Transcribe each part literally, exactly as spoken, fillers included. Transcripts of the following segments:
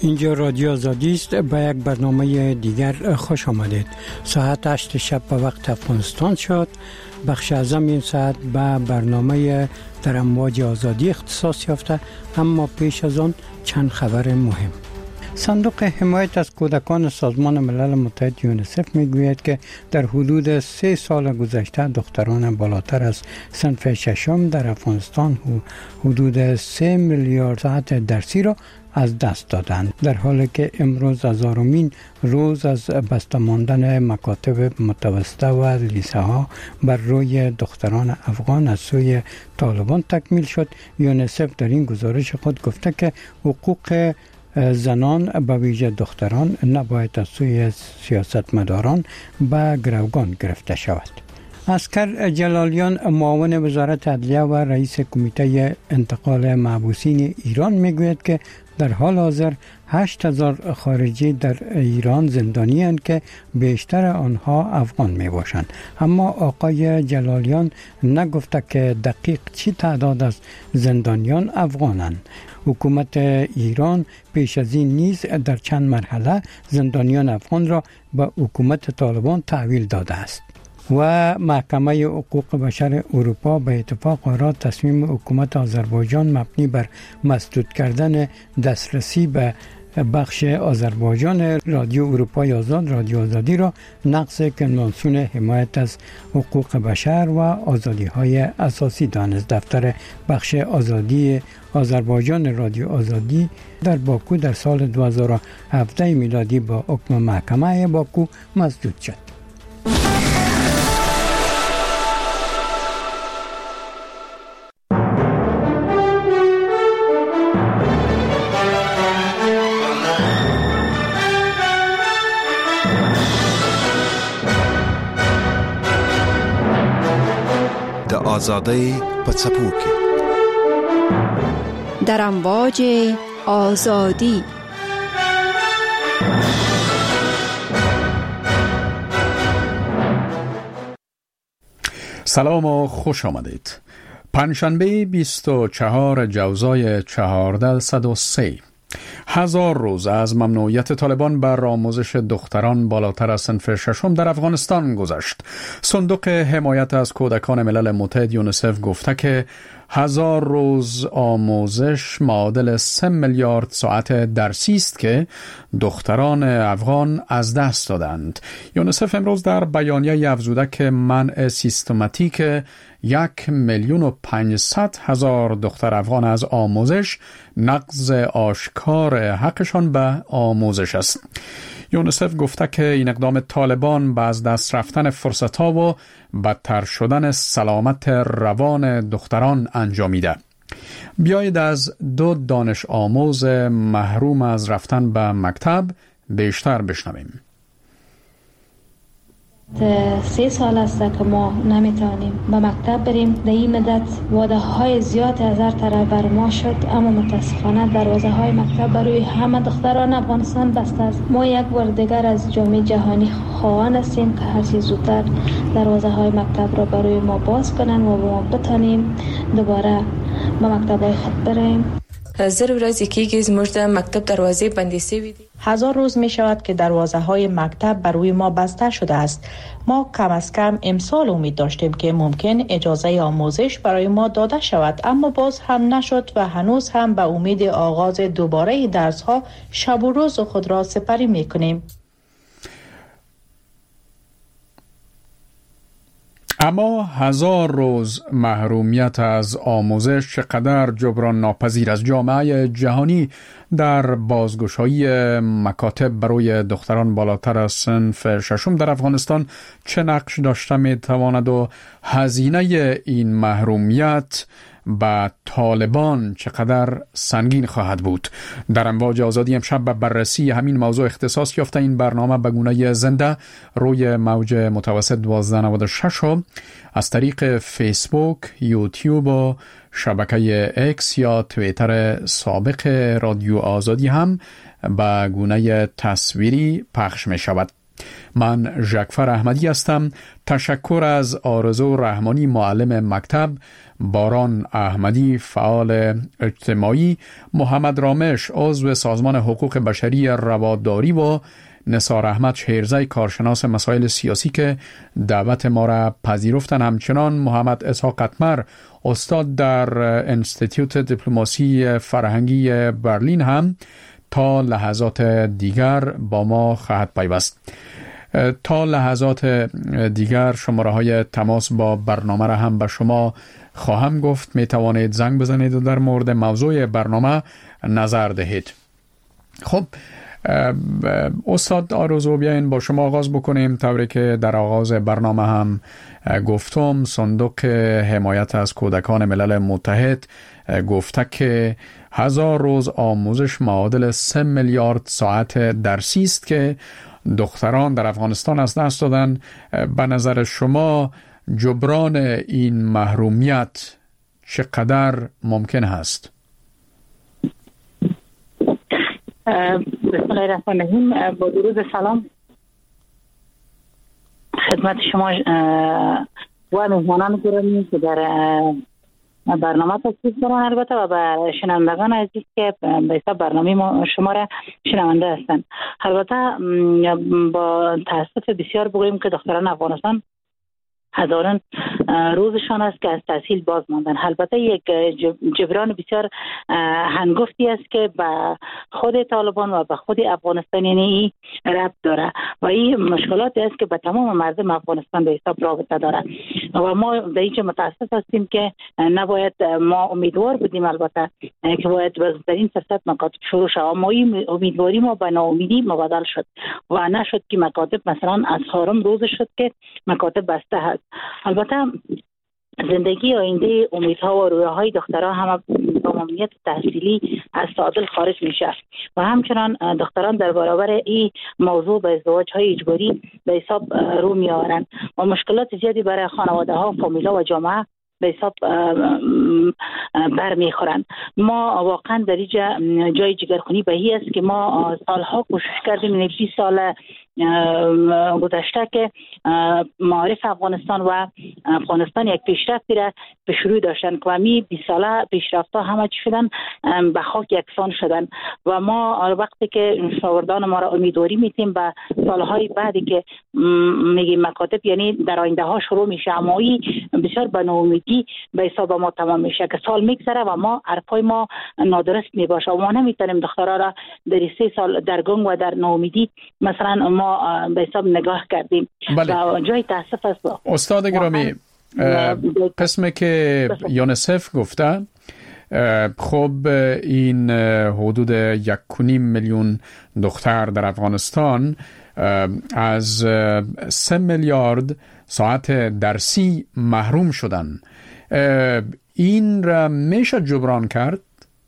اینجا رادیو آزادی است. به یک برنامه دیگر خوش آمدید. ساعت هشت شب به وقت افغانستان شد. بخش اعظم این ساعت به برنامه در امواج آزادی اختصاص یافته، اما پیش از آن چند خبر مهم. صندوق حمایت از کودکان سازمان ملل متحد یونیسف میگوید که در حدود سه سال گذشته دختران بالاتر از صنف ششم در افغانستان حدود سه میلیارد ساعت درسی را از دست دادند، در حالی که امروز هزارمین روز از بسته ماندن مکاتب متوسطه و لیسه ها بر روی دختران افغان از سوی طالبان تکمیل شد. یونیسف در این گزارش خود گفته که حقوق زنان به ویژه دختران نباید از سوی سیاستمداران به گروگان گرفته شود. اسکر جلالیان معاون وزارت عدلیه و رئیس کمیته انتقال محبوسین ایران میگوید که در حال حاضر هشت هزار خارجی در ایران زندانی هستند که بیشتر آنها افغان می باشند، اما آقای جلالیان نگفته که دقیق چی تعداد از زندانیان افغانند. حکومت ایران پیش از این نیز در چند مرحله زندانیان افغان را به حکومت طالبان تحویل داده است. و محکمه حقوق بشر اروپا به اتفاق آرا تصمیم حکومت آذربایجان مبنی بر مسدود کردن دسترسی به بخش آذربایجان رادیو اروپای آزاد رادیو آزادی را نقض کنوانسیون حمایت از حقوق بشر و آزادی‌های اساسی دانست. دفتر بخش آزادی آذربایجان رادیو آزادی در باکو در سال دو هزار و هفده میلادی با حکم محکمه باکو مسدود شد. آزادی په څپو کې در امواج آزادی. سلام و خوش آمدید. پنجشنبه بیست و چهار جوزای چهارصد و سه، هزار روز از ممنوعیت طالبان بر آموزش دختران بالاتر از صنف ششم در افغانستان گذشت. صندوق حمایت از کودکان ملل متحد یونیسف گفته که هزار روز آموزش معادل سه میلیارد ساعت درسی است که دختران افغان از دست دادند. یونیسف امروز در بیانیه افزوده که منع سیستماتیک یک میلیون و پنجصد هزار دختر افغان از آموزش نقض آشکار حقشان به آموزش است. یونیسف گفته که این اقدام طالبان به از دست رفتن فرصت‌ها و بدتر شدن سلامت روان دختران انجامیده. بیایید از دو دانش آموز محروم از رفتن به مکتب بیشتر بشنویم. سه سال است که ما نمیتونیم به مکتب بریم. در این مدت وعده های زیاد از هر طرف بر ما شد، اما متاسفانه دروازه های مکتب برای همه دختران افغانستان بسته است. ما یک بار دیگر از جامعه جهانی خواهان هستیم که هر چیز زودتر دروازه های مکتب را برای ما باز کنن و ما بتانیم دوباره به مکتب های خود بریم. هزار ورځې کېږي زموږ د مکتب دروازې بندې شوې دي. هزار روز می شود که دروازه های مکتب بر روی ما بسته شده است. ما کم از کم امسال امید داشتیم که ممکن اجازه آموزش برای ما داده شود، اما باز هم نشد و هنوز هم به امید آغاز دوباره درس ها شب و روز خود را سپری می کنیم. اما هزار روز محرومیت از آموزش چقدر جبران ناپذیر از جامعه جهانی در بازگشایی مکاتب برای دختران بالاتر از صنف ششم در افغانستان چه نقش داشته می تواند و هزینه این محرومیت با طالبان چقدر سنگین خواهد بود؟ در امواج آزادی امشب به بررسی همین موضوع اختصاص یافته این برنامه به گونه زنده روی موج متوسط دوازده نود و شش از طریق فیسبوک، یوتیوب و شبکه اکس یا توییتر سابق رادیو آزادی هم به گونه تصویری پخش می شود. من ژکفر احمدی هستم. تشکر از آرزو رحمانی معلم مکتب، باران احمدی فعال اجتماعی، محمد رامش عضو سازمان حقوق بشری رواداری و نثار احمد شیرزی کارشناس مسائل سیاسی که دعوت ما را پذیرفتن. همچنان محمد اسحاق قطمر استاد در انستیتیوت دیپلماسی فرهنگی برلین هم تا لحظات دیگر با ما خواهد پیوست. تا لحظات دیگر شماره های تماس با برنامه را هم به شما خواهم گفت. می توانید زنگ بزنید و در مورد موضوع برنامه نظر دهید. خب استاد آرزو، بیاین با شما آغاز بکنیم. طوری که در آغاز برنامه هم گفتم، صندوق حمایت از کودکان ملل متحد گفته که هزار روز آموزش معادل سه میلیارد ساعت درسی است که دختران در افغانستان از دست دادن. به نظر شما جبران این محرومیت چقدر ممکن هست؟ بسم الله الرحمن الرحیم. با درود سلام خدمت شما و مهمانان گرامی که در برنامه تشریف دارن، البته و به شنوندگان عزیز که به حساب برنامه شما را شنونده هستند. البته با تاسف بسیار بگوییم که دختران افغانستان هزاران روزشان است که از تحصیل باز ماندن. البته یک جبران بسیار هنگفتی است که به خود طالبان و به خود افغانستانی ربط داره و این مشکلاتی است که به تمام مردم افغانستان به حساب رابطه داره و ما در اینجا متاسف هستیم که نباید، ما امیدوار بودیم البته که باید در این فرصت مکاتب شروع شد، اما این امیدواری ما به ناامیدی مبادل شد و نشد که مکاتب مثلا از چهارم روز شد که مکاتب بسته هست. البته زندگی آینده امیدها و رویاهای دختران هم با ممنوعیت تحصیلی از تعادل خارج میشه و همچنان دختران در برابر این موضوع به ازدواج های اجباری به حساب رو میآورند و مشکلات زیادی برای خانواده ها، فامیلا و جامعه به حساب برمیخورند. ما واقعا در اینجا جای جگرخونی به این است که ما سالها کوشش کردیم، بیست سال گذشته که معارف افغانستان و افغانستان یک پیشرفتی را به شروع داشتن که همی بیست ساله پیشرفت‌ها همه چی شدن به خاک یکسان شدن و ما وقتی که شاگردان ما را امیدواری میتیم به سالهای بعدی که میگیم مکاتب یعنی در آینده ها شروع میشه، اما این بسیار به ناامیدی به حساب ما تمام میشه که سال میگذره و ما حرفای ما نادرست میباشه و ما نمیتونیم دخترها را در سه سال در گنگ و در ناامیدی مثلا ما به حساب نگاه کردیم. بله. جای تاسف است. استاد گرامی، قسمی که یونیسف گفته، خب این حدود یک و نیم میلیون دختر در افغانستان از سه میلیارد ساعت درسی محروم شدن. این را میشه جبران کرد؟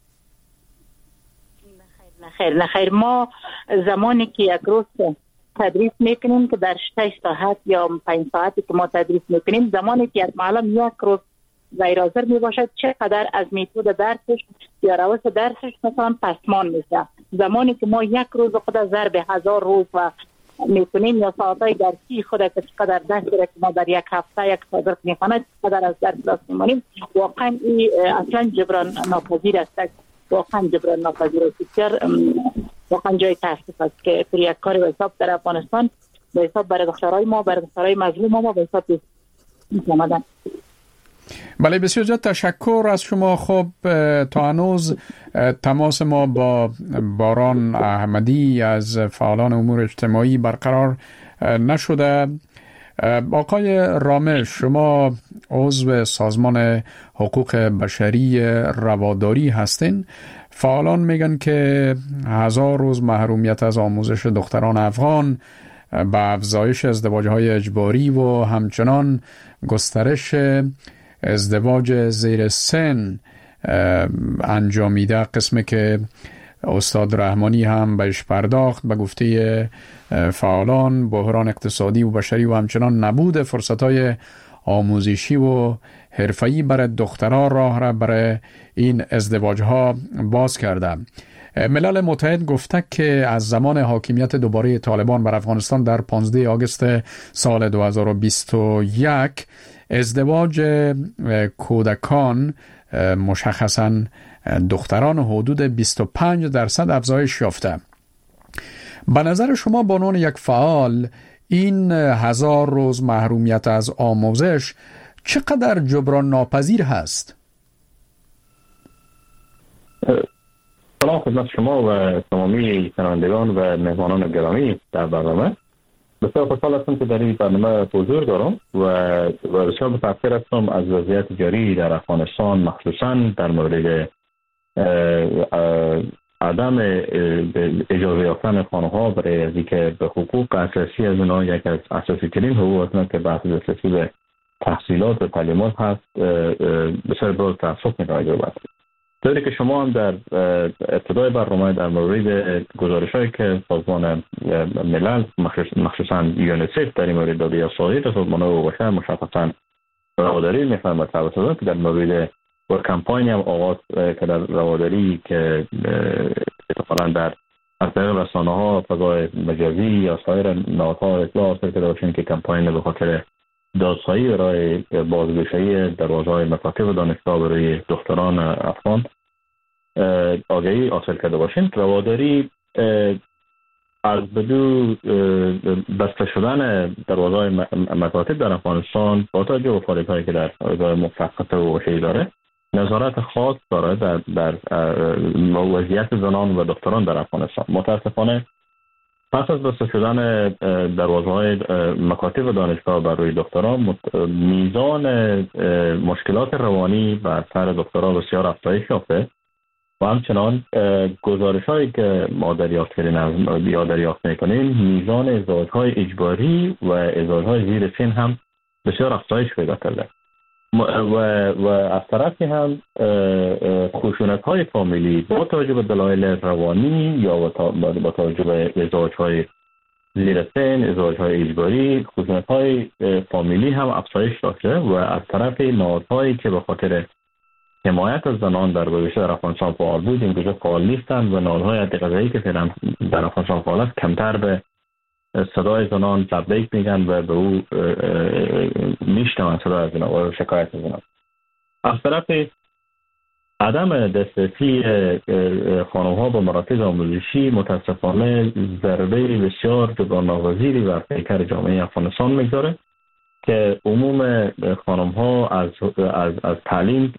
نخیر نخیر ما زمانی که یک روز تدریس میکنیم که در شش ساعت یا پنج ساعتی که ما تدریس میکنیم، زمانی که یک معلم یک روز غیر حاضر میباشد چقدر از میتود درسش یا روش درسش مثلا پسمان میشه. زمانی که ما یک روز خود ضرب هزار روز و میکنیم یا ساعتهای درسی خود که چقدر درس داره که ما در یک هفته یک صادر میخواند چقدر از درس درس میمانیم، واقعا این اصلا جبران ناپذیر است. واقعا جبران ناپذیر است. بسیار واقعا جای تاسف است که پر یک کاری به حساب در افغانستان به حساب برای دخترای ما، برای دخترای مظلوم ما به حساب می‌آمدن. بله، بسیار زیاد تشکر از شما. خب تا هنوز تماس ما با باران احمدی از فعالان امور اجتماعی برقرار نشده. آقای رامش، شما عضو سازمان حقوق بشری رواداری هستین. فعالان میگن که هزار روز محرومیت از آموزش دختران افغان به افزایش ازدواج‌های اجباری و همچنان گسترش ازدواج زیر سن انجامیده. قسمی که استاد رحمانی هم بهش پرداخت. به گفته فعالان بحران اقتصادی و بشری و همچنان نبود فرصت‌های آموزشی و حرفه‌ای برای دخترها راه را برای این ازدواج‌ها باز کرده. ملل متحد گفته که از زمان حاکمیت دوباره طالبان بر افغانستان در پانزده آگوست سال دو هزار و بیست و یک ازدواج کودکان مشخصاً دختران حدود بیست و پنج درصد افزایش یافته. به نظر شما به عنوان یک فعال این هزار روز محرومیت از آموزش چقدر جبران ناپذیر هست؟ سلام خدمت شما و تمامی شنوندگان و مهمانان گرامی در برنامه. بسیار خوشحال هستم که در این برنامه حضور دارم و بسیار متأثر هستم از وضعیت جاری در افغانستان، مخصوصا در مورد عدم اجازه یافتن خانه‌ها برای از اینکه به حقوق اساسی از اونها، یک از اساسی ترین حقوق از اونها که بحث دسترسی به تحصیلات و تعلیمات هست، بسیار باز تأسف متوجه بود. طوری که شما هم در ابتدای برنامه در مورد گزارش‌هایی که سازمان ملل مخصوصا یونیسف در این مورد داده یا سازمان سازمان حقوق بشر مشخصا رواداری می‌فرماید توسط که در مورد و کمپانی هم آغاز که در رواداری که اتفاقا در از طریق رسانه‌ها، فضای مجازی یا سایر نهادها اطلاع حاصل کرده باشیم که کمپانی به خاطر دادخواهی برای بازگشایی دروازه‌های مکاتب و دانشگاه برای دختران افغان آگاهی حاصل کرده باشیم. رواداری از بدو بسته شدن دروازه‌های مکاتب در افغانستان با توجه به فعالیت‌هایی که در حوزه مفقط و بشری داره، نظارت خاص داره در در وضعیت زنان و دختران در افغانستان. متاسفانه پس از بسته شدن دروازه‌های مکاتب و دانشگاه بر روی دختران، میزان مشکلات روانی بر سر دختران بسیار افزایش یافته و همچنان گزارش‌هایی که ما دریافت کردیم یا دریافت می‌کنیم، میزان ازدواج‌های اجباری و ازدواج‌های زیر سن هم بسیار افزایش پیدا کرده و و از طرفی هم خشونت‌های فامیلی با توجه به دلایل روانی یا با توجه به ازدواج‌های زیر سن، ازدواج‌های اجباری، خشونت‌های فامیلی هم افزایش داشته و از طرف نهادهایی که به خاطر حمایت از زنان در گذشته در افغانستان فعال بود امروزه فعال نیستند و نهادهای عدالتی که فعلا در افغانستان فعال است کمتر به صدای زنان تبلیغ میگن و به او میشنون صدای از زنان و شکایت از زنان. از طرف عدم دسترسی خانم‌ها به مراکز آموزشی متاسفانه ضربه بسیار جبران ناپذیری بر پیکر جامعه افغانستان میگذاره که عموم خانم‌ها از از از تعلیم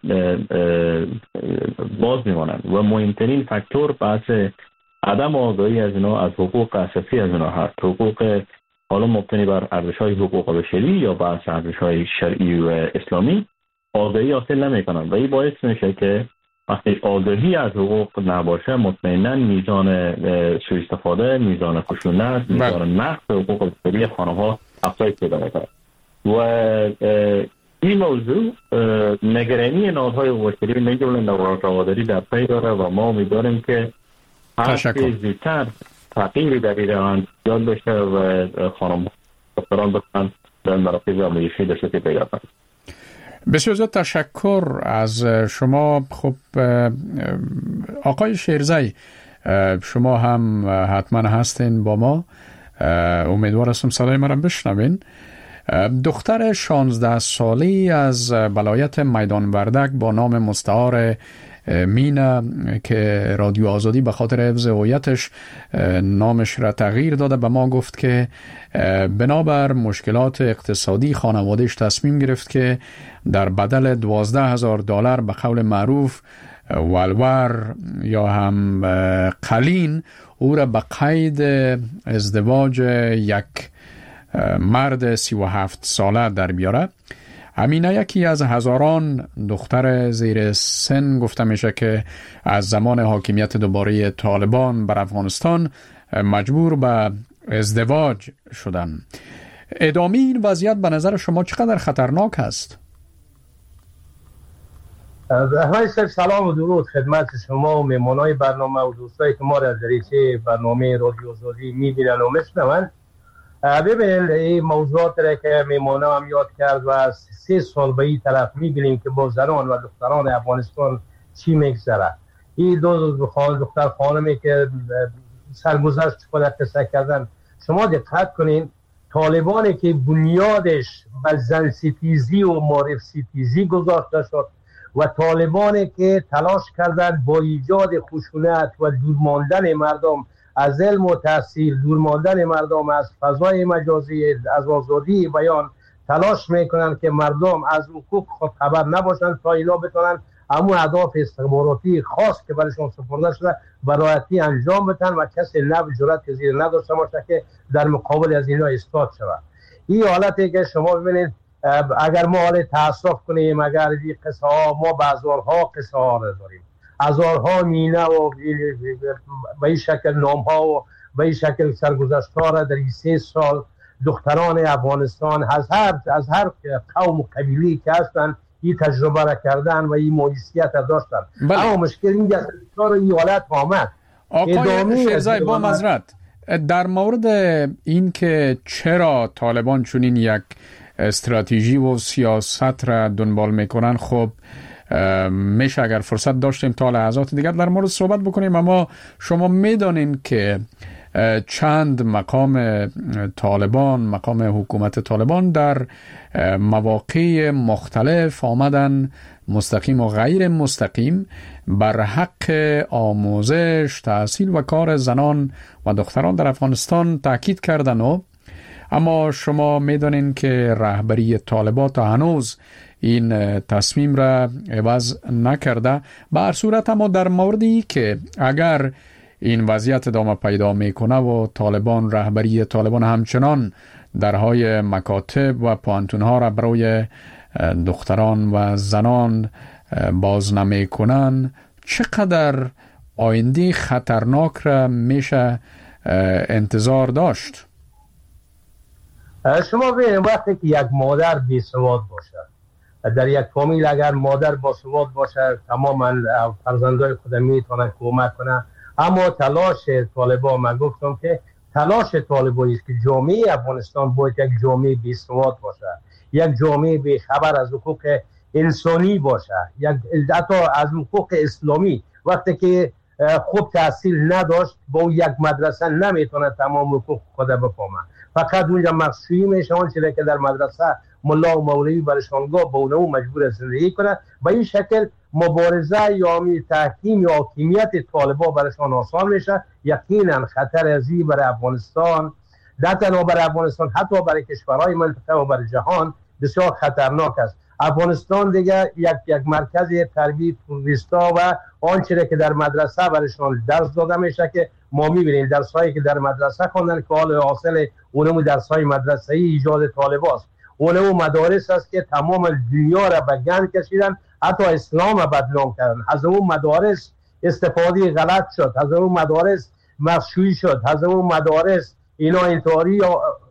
باز میمانند و مهمترین فاکتور بحث عدم آگاهی از اینا از حقوق اساسی از اینا هست. حقوق حالا مبتنی بر ارزش‌های حقوق بشری یا بحث ارزش‌های شرعی و اسلامی آگاهی حاصل نمی‌کنند و این باعث میشه که وقتی آگاهی از حقوق نباشه مطمئناً میزان سوء استفاده، میزان خشونت، میزان نقض حقوق بشری خانم‌ها افزایش پیدا می‌کنه و این موضوع نگرانی نهادهای حقوق بشری من جمله رواداری در پی داره و ما امیدواریم که هر چه زودتر تغییری در این روند ایجاد بشه و خانم دختران بتوانند در مراکز آموزشی دسترسی پیدا کنند. بسیار زیاد تشکر از شما. خب آقای شیرزی، شما هم حتما هستین با ما، امیدوار هستم صدای ما را بشنوین. دختر شانزده ساله از ولایت میدان وردک با نام مستعار مینا که رادیو آزادی به خاطر حفظ هویتش نامش را تغییر داده به ما گفت که بنابر مشکلات اقتصادی خانوادهش تصمیم گرفت که در بدل دوازده هزار دلار به قول معروف ولور یا هم قلین او را به قید ازدواج یک مرد سی و هفت ساله در بیاره. امینه یکی از هزاران دختر زیر سن گفته میشه که از زمان حاکمیت دوباره طالبان بر افغانستان مجبور به ازدواج شدن. ادامه این وضعیت به نظر شما چقدر خطرناک است؟ های سر سلام و درود خدمت شما و مهمانای برنامه و دوستایی که ما را از دریچه برنامه رادیو آزادی میبینن و میشنون. ببینید این موضوعات را که میمانه هم یاد کرد و از سه سال به این طرف میبینیم که با زنان و دختران افغانستان چی میگذره. این دو خانم دختر خانمی که سرگذشت خود قصه کردن، شما دقت کنین طالبانی که بنیادش بر زن ستیزی و معرف ستیزی گذاشته شد و طالبانی که تلاش کردند با ایجاد خشونت و دور ماندن مردم از علم و تحصیل، دور ماندن مردم از فضای مجازی، از آزادی بیان، تلاش میکنند که مردم از حقوق خود خبر نباشند تا اینا بتونن اما اهداف استخباراتی خاص که برایشون سپرده شده برایتی انجام بدن و کسی نب جرأت زیر نداشته باشه که در مقابل از اینا ایستاد شود. این حالتی که شما ببینید اگر ما حال تاسف کنیم، اگر این قصه ها، ما به هزارها قصه ها را داریم، هزارها مینه و به این شکل نام ها و به این شکل سرگذشت ها را در این سه سال دختران افغانستان از هر از هر قوم و قبیلی که هستند این تجربه را کردن و این موجودیت را داشتن. بله. اما مشکل این است که این حالت آمد. آقای شیرزای با معذرت در مورد این که چرا طالبان چنین یک استراتژی و سیاست را دنبال میکنن، خب میشه اگر فرصت داشتیم تا لحظات دیگر در مورد صحبت بکنیم، اما شما میدانین که چند مقام طالبان، مقام حکومت طالبان در مواقع مختلف آمدن مستقیم و غیر مستقیم بر حق آموزش، تحصیل و کار زنان و دختران در افغانستان تاکید کردن و اما شما میدانین که رهبری طالبان تا هنوز این تصمیم را عوض نکرده. به هر صورت اما در موردی که اگر این وضعیت ادامه پیدا میکنه و طالبان، رهبری طالبان همچنان درهای مکاتب و پوانتونها را برای دختران و زنان باز نمیکنن، چقدر آینده خطرناک را میشه انتظار داشت؟ شما ببینید وقتی که یک مادر بی سواد باشه، در یک فامیل اگر مادر با سواد باشه تماما فرزندای خود میتونن کمک کنه، اما تلاش طالبان، من گفتم که تلاش طالبانی است که جامعه افغانستان باید یک جامعه بی سواد باشه، یک جامعه بی خبر از حقوق انسانی باشه، یک حتی از حقوق اسلامی. وقتی که خوب تحصیل نداشت با یک مدرسه نمیتونه تمام حقوق خود بفهمه، فقط اونجا مخصوصی میشه آنچه که در مدرسه ملا و مولوی برشانگاه با اونو مجبور زندگی کنه. به این شکل مبارزه یا تحکیم یا حاکمیت طالبان برشان آسان میشه. یقینا خطر ازی برای افغانستان، نه تنها برای افغانستان، حتی برای کشورهای منطقه و برای جهان بسیار خطرناک است. افغانستان دیگه یک یک مرکز تربیت توریستا و آنچه که در مدرسه برشان درس داده میشه که ما میبینیم درسایی که در مدرسه خوندن که حال حاصل اونم درسای مدرسه‌ای ایجاد طالبان است. اونم مدارس است که تمام دنیا را به گند کشیدن، حتی اسلام را بدنام کردن. از اون مدارس استفاده غلط شد، از اون مدارس مشروعی شد، از اون مدارس اینا انتحاری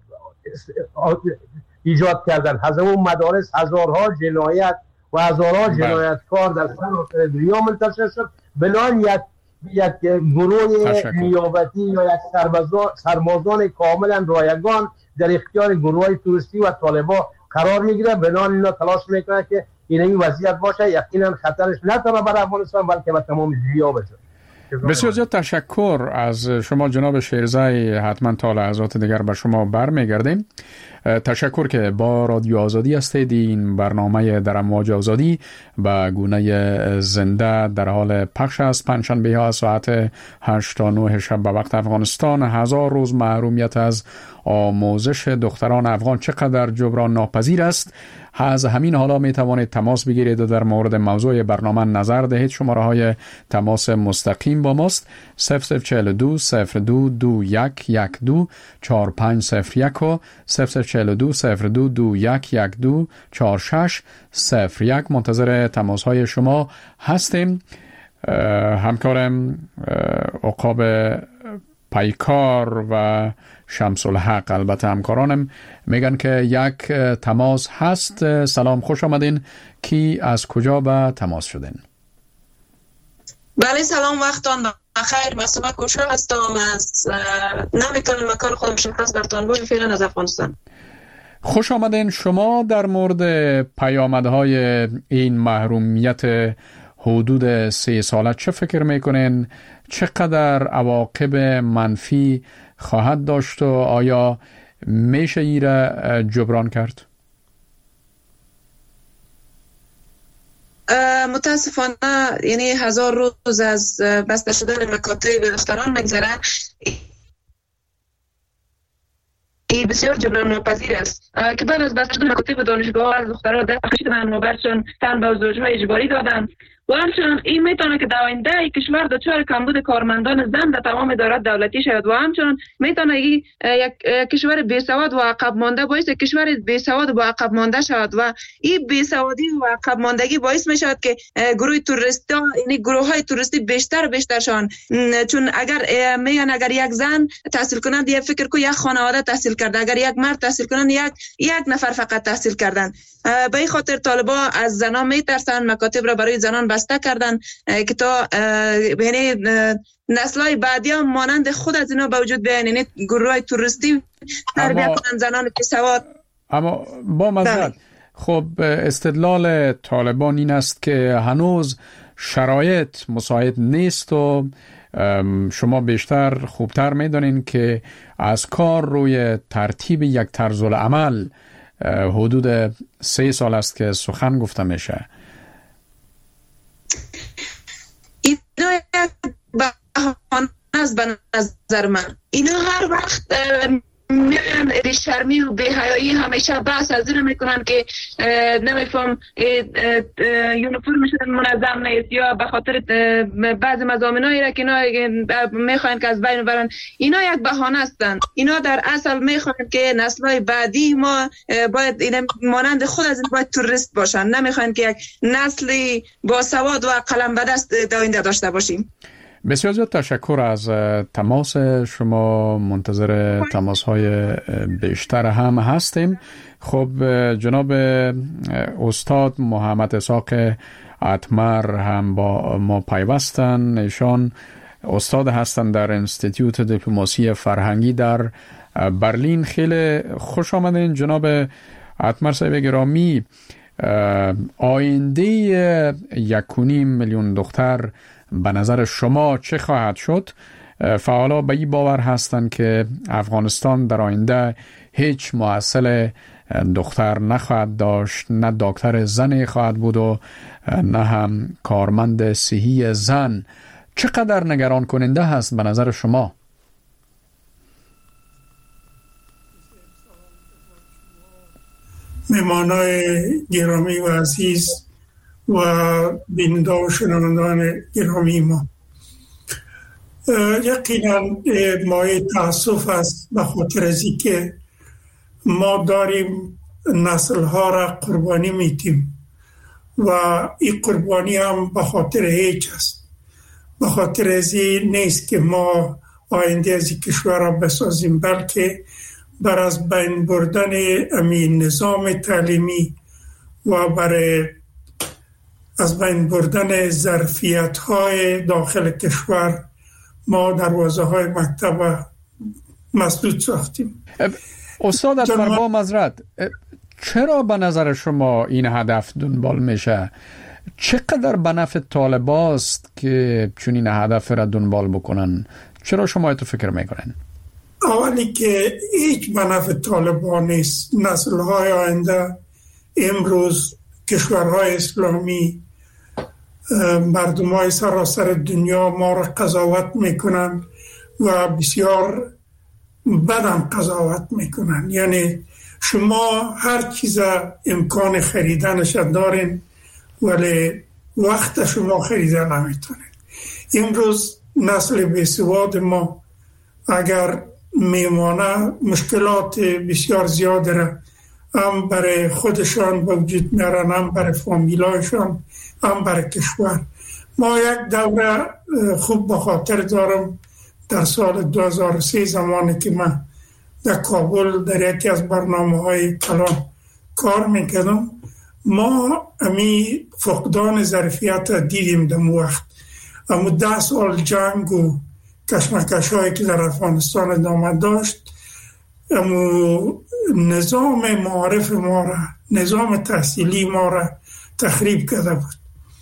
ایجاد کردن، از اون مدارس هزارها جنایت و هزارها جنایتکار در سراسر دنیا منتشر شد. بنان یک یک گروه نیابتی یا یک سربازان سربازان کاملا رایگان در اختیار گروه‌های توریستی و طالبان قرار میگیره. بنان اینا تلاش میکنه که این این وضعیت باشه. یقینا خطرش نه تنها برای افغانستان بلکه به تمام دنیا بشه. بسیار زیاد تشکر از شما جناب شیرزای. حتما تا لحظات دیگر به شما برمیگردیم. تشکر که با رادیو آزادی هستید. این برنامه در امواج آزادی به گونه زنده در حال پخش است. پنجشنبه ها ساعت هشت تا نه شب به وقت افغانستان. هزار روز محرومیت از آموزش دختران افغان چقدر جبران ناپذیر است. از همین حالا می توانید تماس بگیرید و در مورد موضوع برنامه نظر دهید. شماره های تماس مستقیم با ماست صفر صفر چهل و دو صفر دو دو یک یک دو چهار پنج صفر یک و صفر صفر چهل و دو صفر دو دو یک یک دو چهار شش صفر یک. منتظر تماس های شما هستیم. همکارم عقاب پیکار و شمس الحق، البته همکارانم، میگن که یک تماس هست. سلام، خوش آمدین. کی از کجا به تماس شدین؟ بله سلام، وقتان بخیر. مسئول کوشا هستم از نمیتونم مکان خودم شخص در تانبول فعلا از افغانستان. خوش آمدین. شما در مورد پیامدهای این محرومیت حدود سه ساله چه فکر میکنین؟ چقدر عواقب منفی خواهد داشت و آیا میشه ای را جبران کرد؟ متاسفانه یعنی هزار روز از بسته شدن مکاتب دختران میگذره، این بسیار جبران ناپذیر است که بعد از بسته شدن مکاتب دانشگاه از دختران دست کشیدن و بعدشون تن به زوجهای اجباری دادن و همچنان این میتونه که در آینده کشور دچار کمبود کارمندان زن در تمام ادارات دولتی شود و همچنان میتونه یک کشور بیسواد و عقب مانده باعث کشور بیسواد و عقب مانده شود و این بیسوادی و عقب ماندگی باعث میشود که گروه توریستی یعنی گروه های توریستی بیشتر و بیشتر شون، چون اگر میگن اگر یک زن تحصیل کنند یک فکر کو یک خانواده تحصیل کرده، اگر یک مرد تحصیل کنند یک یک نفر فقط تحصیل کردن. به این خاطر طالبا از زنان میترسن، مکاتب را برای زنان بسته کردن که تا یعنی نسل‌های بعدی هم مانند خود از اینا به وجود بیاین، یعنی گروه توریستی تربیت کنن زنان که سواد. اما با مزد خب استدلال طالبان این است که هنوز شرایط مساعد نیست و شما بیشتر خوبتر میدونین که از کار روی ترتیب یک طرز العمل حدود سه سال است که سخن گفته میشه. اینا یک بحانه است به نظر من. اینا هر وقت میان شرمی و بی‌حیایی همیشه بحث از این میکنن که نمیفهم یونیفرمشون منظم نیست یا به خاطر بعضی مضامینایی را که اینا میخواین که از بین برن. اینا یک بهانه هستند. اینا در اصل میخواین که نسل‌های بعدی ما باید این مانند خود از این باید توریست باشن، نمیخواین که یک نسلی با سواد و قلم به دست آینده داشته باشیم. بسیار زیاد تشکر از تماس شما، منتظر تماس های بیشتر هم هستیم. خب جناب استاد محمد اسحاق اتمر هم با ما پیوستن. ایشان استاد هستند در انستیتیوت دیپلماسی فرهنگی در برلین. خیلی خوش آمدین جناب اتمر صاحب گرامی. آینده یک و نیم میلیون دختر به نظر شما چه خواهد شد؟ فعالا به این باور هستند که افغانستان در آینده هیچ مؤصل دختر نخواهد داشت، نه دکتر زن خواهد بود و نه هم کارمند صحی زن. چقدر نگران کننده هست به نظر شما؟ مهمانای گرامی و عزیز و بیننده و شنوندگان گرامی ما، یقینا مایه تأسف است به خاطر از اینکه ما داریم نسل‌ها را قربانی میتیم و این قربانی هم به خاطر هیچ است. به خاطر از این نیست که ما آینده از این کشور را بسازیم، بلکه بر از بین بردن امین نظام تعلیمی و برای از بین بردن ظرفیت‌های داخل کشور ما دروازه‌های مکتب مسدود ساختیم. استاد اتمر با معذرت، چرا به نظر شما این هدف دنبال میشه؟ چقدر به نفع طالباست که چون این هدف را دنبال بکنن؟ چرا شما تو فکر میکنن؟ اولی که هیچ به نفع طالبان نیست. نسل‌های آینده امروز کشورهای اسلامی، مردمای سراسر دنیا ما را قضاوت میکنن و بسیار بدم قضاوت میکنن. یعنی شما هر چیز امکان خریدنش دارین ولی وقت شما خریدن نمیتونین. امروز نسل بیسواد ما اگر میمانه مشکلات بسیار زیاد را هم برای خودشان به وجود میارن، هم برای فامیلایشان، هم برای کشور. ما یک دوره خوب به خاطر دارم در سال دو هزار و سه زمانی که من در کابل در یکی از برنامه های کلان کار میکردم، ما امی فقدان ظرفیت دیدیم در وقت. اما ده سال جنگ و کشمکش هایی که در افغانستان ادامه داشت، اما نظام معارف ما را، نظام تحصیلی ما را تخریب کرده بود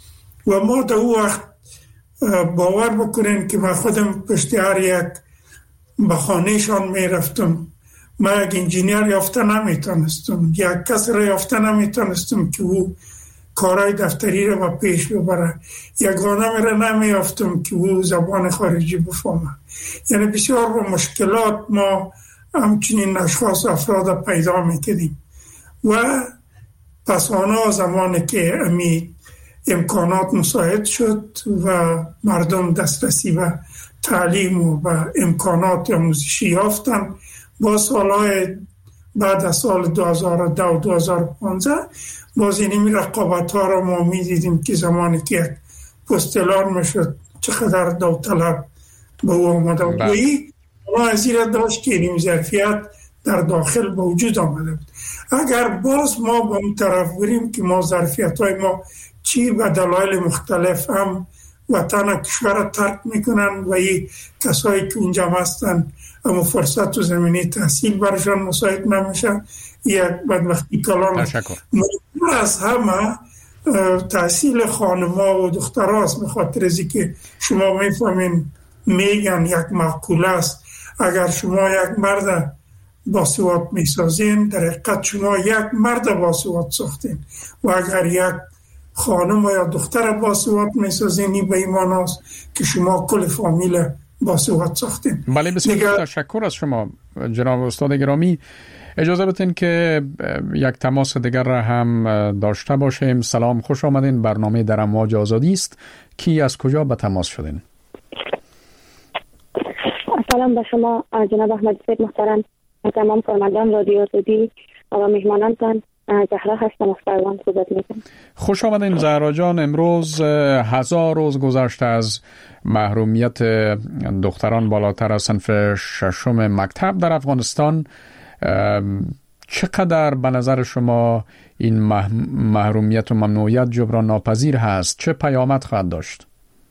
و ما در اون وقت باور بکنین که من خودم پشت هر یک به خانهشان می رفتم. من یک انجینیر یافته نمیتونستم، یک کس را یافته نمیتونستم که او کارهای دفتری را به پیش ببره، یگانه می را نمیافتم که او زبان خارجی بفهمه. یعنی بسیار با مشکلات ما همچنین اشخاص افراد پیدا میکردیم و پس آنها زمانی که امی امکانات مساعد شد و مردم دسترسی به تعلیم و به امکانات آموزشی یافتن، با سالهای بعد از سال دو هزار و دو و دو هزار و پانزده باز اینمی رقابت ها را ما می دیدیم که زمانی که یک پستلان میشد چقدر داوطلب به او آمده بود. ما از این را داشت که این ظرفیت در داخل به وجود آمده بود. اگر باز ما به اون طرف بریم که ما ظرفیت های ما چی به دلایل مختلف هم وطن کشور ترک میکنن و این کسایی که اونجا هستن اما فرصت و زمینه تحصیل برشان مساعد نمیشه، یک بدبختی کلان. مجبور از همه تحصیل خانما و دختراست، به خاطر ازی که شما میفهمین میگن یک مقوله است اگر شما یک مرد باسواد میسازین در حقیقت شما یک مرد باسواد ساختین و اگر یک خانم یا دختر باسواد میسازین این به ایمان است که شما کل فامیل باسواد ساختین. بله بسیار تشکر از شما جناب استاد گرامی. اجازه بدین که یک تماس دیگر را هم داشته باشیم. سلام، خوش آمدین. برنامه در امواج آزادی است. کی از کجا به تماس شدین؟ سلام به شما جناب احمد سید محترم، تمام کارمندان رادیو آزادی و میهمانانتان. زهرا هستم از فرمان صحبت میکنم. خوش آمدین زهرا جان. امروز هزار روز گذشته از محرومیت دختران بالاتر از صنف ششم مکتب در افغانستان. چقدر به نظر شما این محرومیت و ممنوعیت جبران ناپذیر هست؟ چه پیامد خواهد داشت؟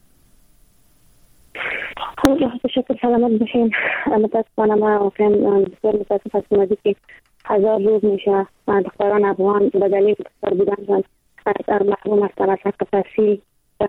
خب تشکر، سلامت باشین. متاسفانه ما واقعا بسیار متاسف هستم که هزار روز میشه دختران افغان به دلیل دختر بودن محروم هستند از حق تحصیل.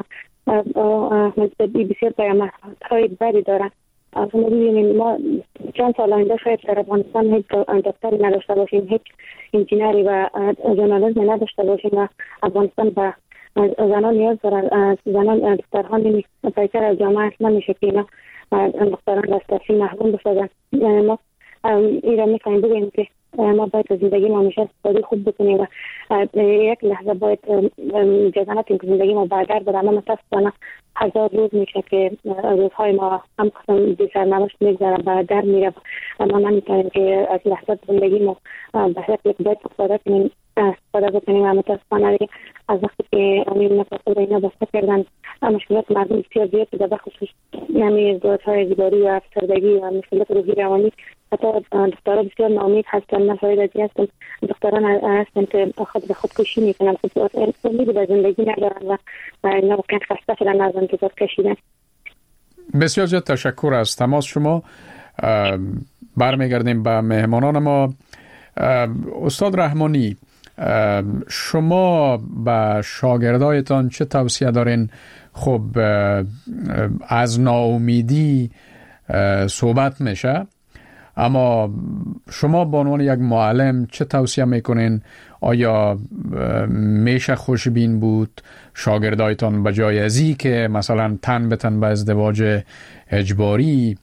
بسیار پیامدهای بدی دارد. شما ببینید ما چند سال آینده شاید در افغانستان هیچ دکتری نداشته باشیم، هیچ انجینری و ژورنالیسم نداشته باشیم و افغانستان به زنان نیاز دارد. زنان دخترها نمی پیکر از جامعه اصلا میشه که اینا دختران دسترسی محروم بسازن. یعنی ما این را میخواییم بگوییم که ما باید زندگی ما همیشه استفاده خوب بکنیم و یک لحظه باید اجازه ندیم که زندگی ما برگرد بره. اما متاسفانه هزار روز میشه که روزهای ما هم قسم بی سرنوشت میگذره و در میره و ما نمیتونیم که از لحظه زندگی ما به حقیقت باید استفاده کنیم استفاده بکنیم و متاسفانه از وقتی که امیر مفاصل اینا بسته کردن مشکلات مردم بسیار زیاد شده، به خصوص یعنی ازدواج‌های اجباری و افسردگی و مشکلات روحی روانی. حتی دخترها بسیار ناامید هستن، مسائل دیگه هستن، دختران هستن که خود به خود کشی میکنن، خود امید به زندگی ندارن و اینا واقعا خسته شدن از انتظار کشیدن. بسیار زیاد تشکر از تماس شما. برمیگردیم به مهمانان ما. استاد رحمانی، شما به شاگردایتان چه توصیه دارین؟ خب از ناامیدی صحبت میشه، اما شما به عنوان یک معلم چه توصیه میکنین؟ آیا میشه خوشبین بود شاگردایتان به جای ازی که مثلا تن بتن به ازدواج اجباری،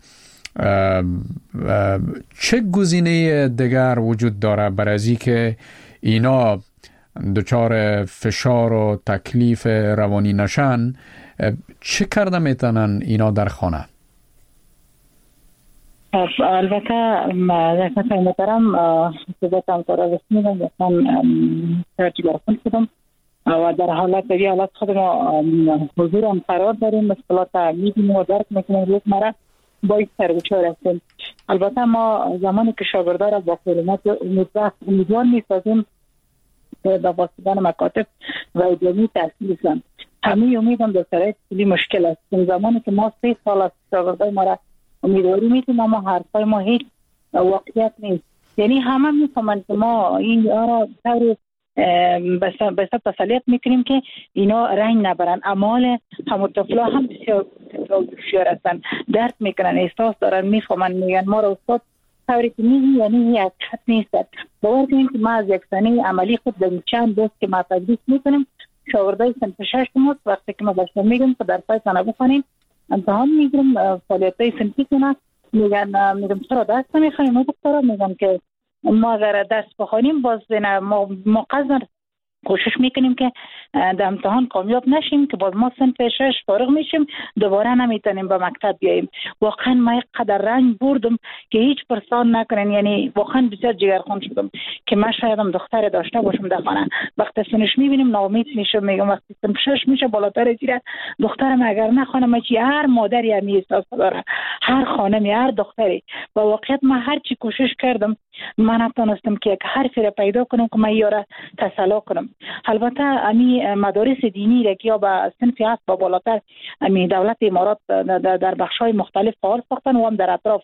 چه گزینه دیگر وجود داره برای ازی که اینا دچار فشار و تکلیف روانی نشن؟ چه کرده میتونن اینا در خانه؟ البته دکتر محترم صحبتم را رسمیدم گفتم ترجیح خود کردم و در حالت دیگه حالت خود ما حضورم قرار داریم، مشکلات میدیم و درک میکنیم، روز مرا باید سربچار هستیم. البته ما زمانی که شاگردا را با کلمات امیدوار میسازیم به واسطه مکاتب و ادامه تحصیل کنند، همه امیدم در شرایط خیلی مشکل است. زمانی که ما سه سال از شاگردای ما را امیدواری میتونیم اما حرفای ما هیچ واقعیت نیست. یعنی همه میفهمند که ما این آرا طور بس تسلیت میکنیم که اینا رنگ نبرن. اعمال همون طفلا هم بسیار بسیار هستن، درد میکنن، احساس دارن، میفهمن، میگن ما رو استاد طوری که میگی یعنی یک خط نیست. باور کنیم که ما از یک سنه عملی خود در چند دوست که ما تدریس میکنیم شاگردای سنف شش ما وقتی که ما باشون میگیم که درسای سنه بخونیم امتحان میگیریم فعالیتای سنفی کنه، میگن میگم چرا درس نمیخونیم؟ ما دکترا میگن که ما اگر درس بخونیم باز ما ما قصدن کوشش میکنیم که در امتحان کامیاب نشیم که باز ما سنف شش فارغ میشیم دوباره نمیتونیم به مکتب بیاییم. واقعا ما قدر رنج بردم که هیچ پرسان نکنن، یعنی واقعا بسیار جگرخون شدم که من شاید هم دختر داشته باشم در خانه. وقتی سنش میبینیم ناامید میشم، میگم وقتی سنف شش میشه بالاتر زیره دخترم اگر نخونه ما چی، هر مادری هم احساس داره، هر خانمی، هر دختری. و واقعیت ما هر چی کوشش کردم من نتونستم که یک حرفی را پیدا کنم که من یاره تسلا کنم. البته امی مدارس دینی را که یا به صنف هست با بالاتر امی دولت امارات در بخش‌های مختلف فعال ساختن و هم در اطراف.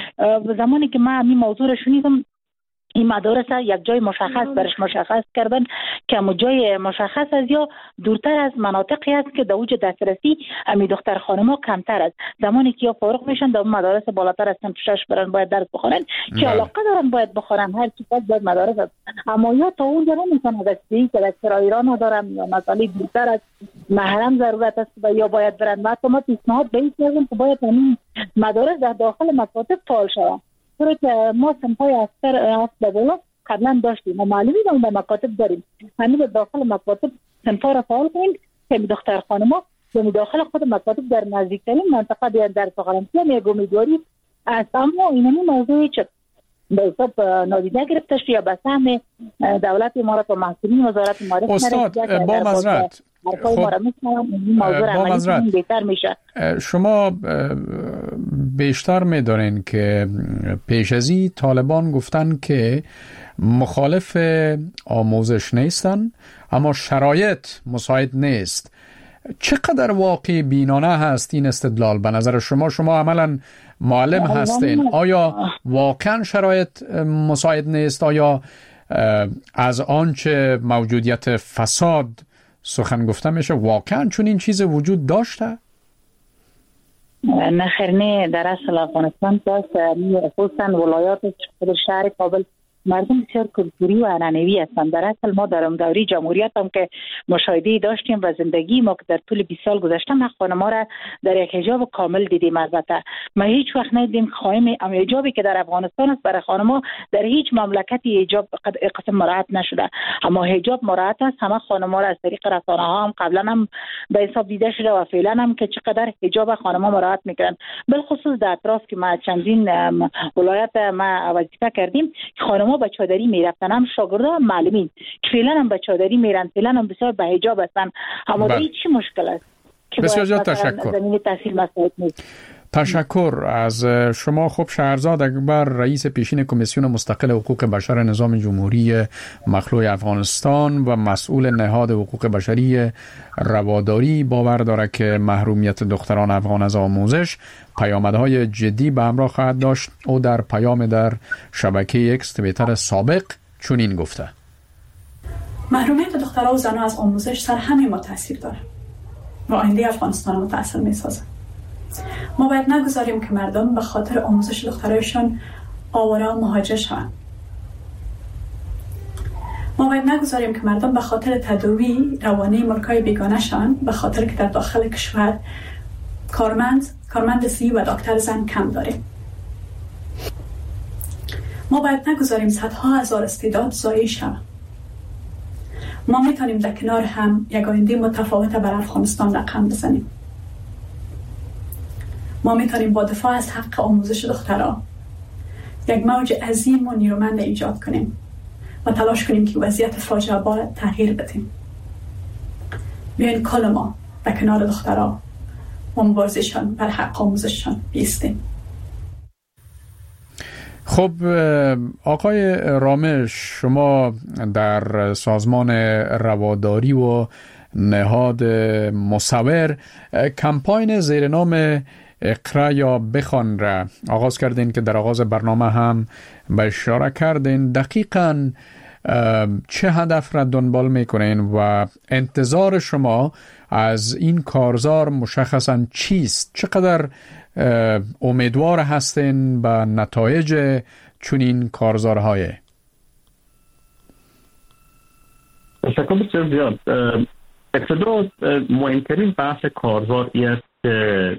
زمانی که من امی موضوع را شنیدم این مدارس یک جای مشخص برش مشخص کردن که همون جای مشخص از یا دورتر از مناطقی است که در اوج دسترسی امی دختر خانم‌ها کمتر است. زمانی که یا فارغ میشن در مدارس بالاتر از صنف شش برن باید درس بخونن که علاقه دارن باید بخونن، هر چی باید مدارس است. اما یا تا اونجا نمیتونن دستی که دکتر ایران ندارن یا مسئله دورتر از محرم ضرورت است و یا باید برن. ما ما پیشنهاد به این کردیم که باید همین مدارس در داخل مکاتب فعال شوند. چرا که ما سنفای اکثر هست به بالا قبلا داشتیم و معلومی داریم به مکاتب داریم، همین به داخل مکاتب سنفا را فعال کنیم که دختر خانم‌ها به داخل خود مکاتب در نزدیکترین منطقه بیان درس بخونن. یک امیدواری است، اما اینمی موضوعی که به حساب نادیده گرفته شد یا به سهم دولت امارات و مسئولین وزارت معارف استاد با معذرت خب با معذرت شما بیشتر می‌دانین که پیش از این طالبان گفتن که مخالف آموزش نیستن اما شرایط مساعد نیست. چقدر واقع بینانه هست این استدلال به نظر شما؟ شما عملاً معلم هستین، آیا واقعاً شرایط مساعد نیست؟ آیا از آنچه موجودیت فساد سخن گفته میشه واقعاً چون این چیز وجود داشته؟ نه خیر، نه. در اصل افغانستان خصوصاً ولایات شهر کابل مردم بسیار کلتوری و عنعنوی هستند. در اصل ما در دوره جمهوریت هم که مشاهده داشتیم و زندگی ما که در طول بیست سال گذشته ما خانم‌ها را در یک حجاب کامل دیدیم. البته ما هیچ وقت ندیدیم خواهیم ام حجابی که در افغانستان است برای خانم‌ها در هیچ مملکتی حجاب قسم مراعات نشده، اما حجاب مراعات است. همه خانم‌ها را از طریق رسانه‌ها هم قبلا هم به حساب دیده شده و فعلا هم که چقدر حجاب خانم‌ها مراعات می‌کنند. بالخصوص در اطراف که ما چندین ولایت ما وظیفه کردیم خانم‌ها به چادری میرفتن، هم شاگردان هم معلمین که فعلا هم به چادری میرن، فعلا هم بسیار به حجاب هستن. اما دیگه چی مشکل است؟ بسیار زیاد تشکر. زمین تحصیل مساعد نیست. تشکر از شما. خوب شهرزاد اکبر، رئیس پیشین کمیسیون مستقل حقوق بشر نظام جمهوری مخلوع افغانستان و مسئول نهاد حقوق بشری رواداری، باور دارد که محرومیت دختران افغان از آموزش پیامدهای جدی به همراه خواهد داشت. او در پیام در شبکه اکس توییتر سابق چنین گفته: محرومیت دخترها و زنها از آموزش سر همه ما تاثیر داره و آینده افغانستان متأثر می‌سازه. ما باید نگذاریم که مردم به خاطر آموزش دخترایشان آواره و مهاجر شوند. ما باید نگذاریم که مردم به خاطر تداوی روانی ملکای بیگانه شوند، به خاطر که در داخل کشور کارمند کارمند سی و دکتر زن کم داریم. ما باید نگذاریم صدها هزار استعداد ضایع شوند. ما میتونیم در کنار هم یک آینده متفاوت بر افغانستان رقم بزنیم. ما میتونیم با دفاع از حق آموزش دخترها یک موج عظیم و نیرومند ایجاد کنیم و تلاش کنیم که وضعیت فاجعه بار تغییر بدیم. بیاین کل ما به کنار دخترها و مبارزشان بر حق آموزششان بیستیم. خب آقای رامش، شما در سازمان رواداری و نهاد مصور کمپاین زیر نام اقرا یا بخوان را آغاز کردین که در آغاز برنامه هم به اشاره کردین. دقیقاً چه هدف را دنبال میکنین و انتظار شما از این کارزار مشخصاً چیست؟ چقدر امیدوار هستین به نتایج چنین کارزارهای؟ تشکر بسیار زیاد. ابتدا مهمترین بحث کارزار این است که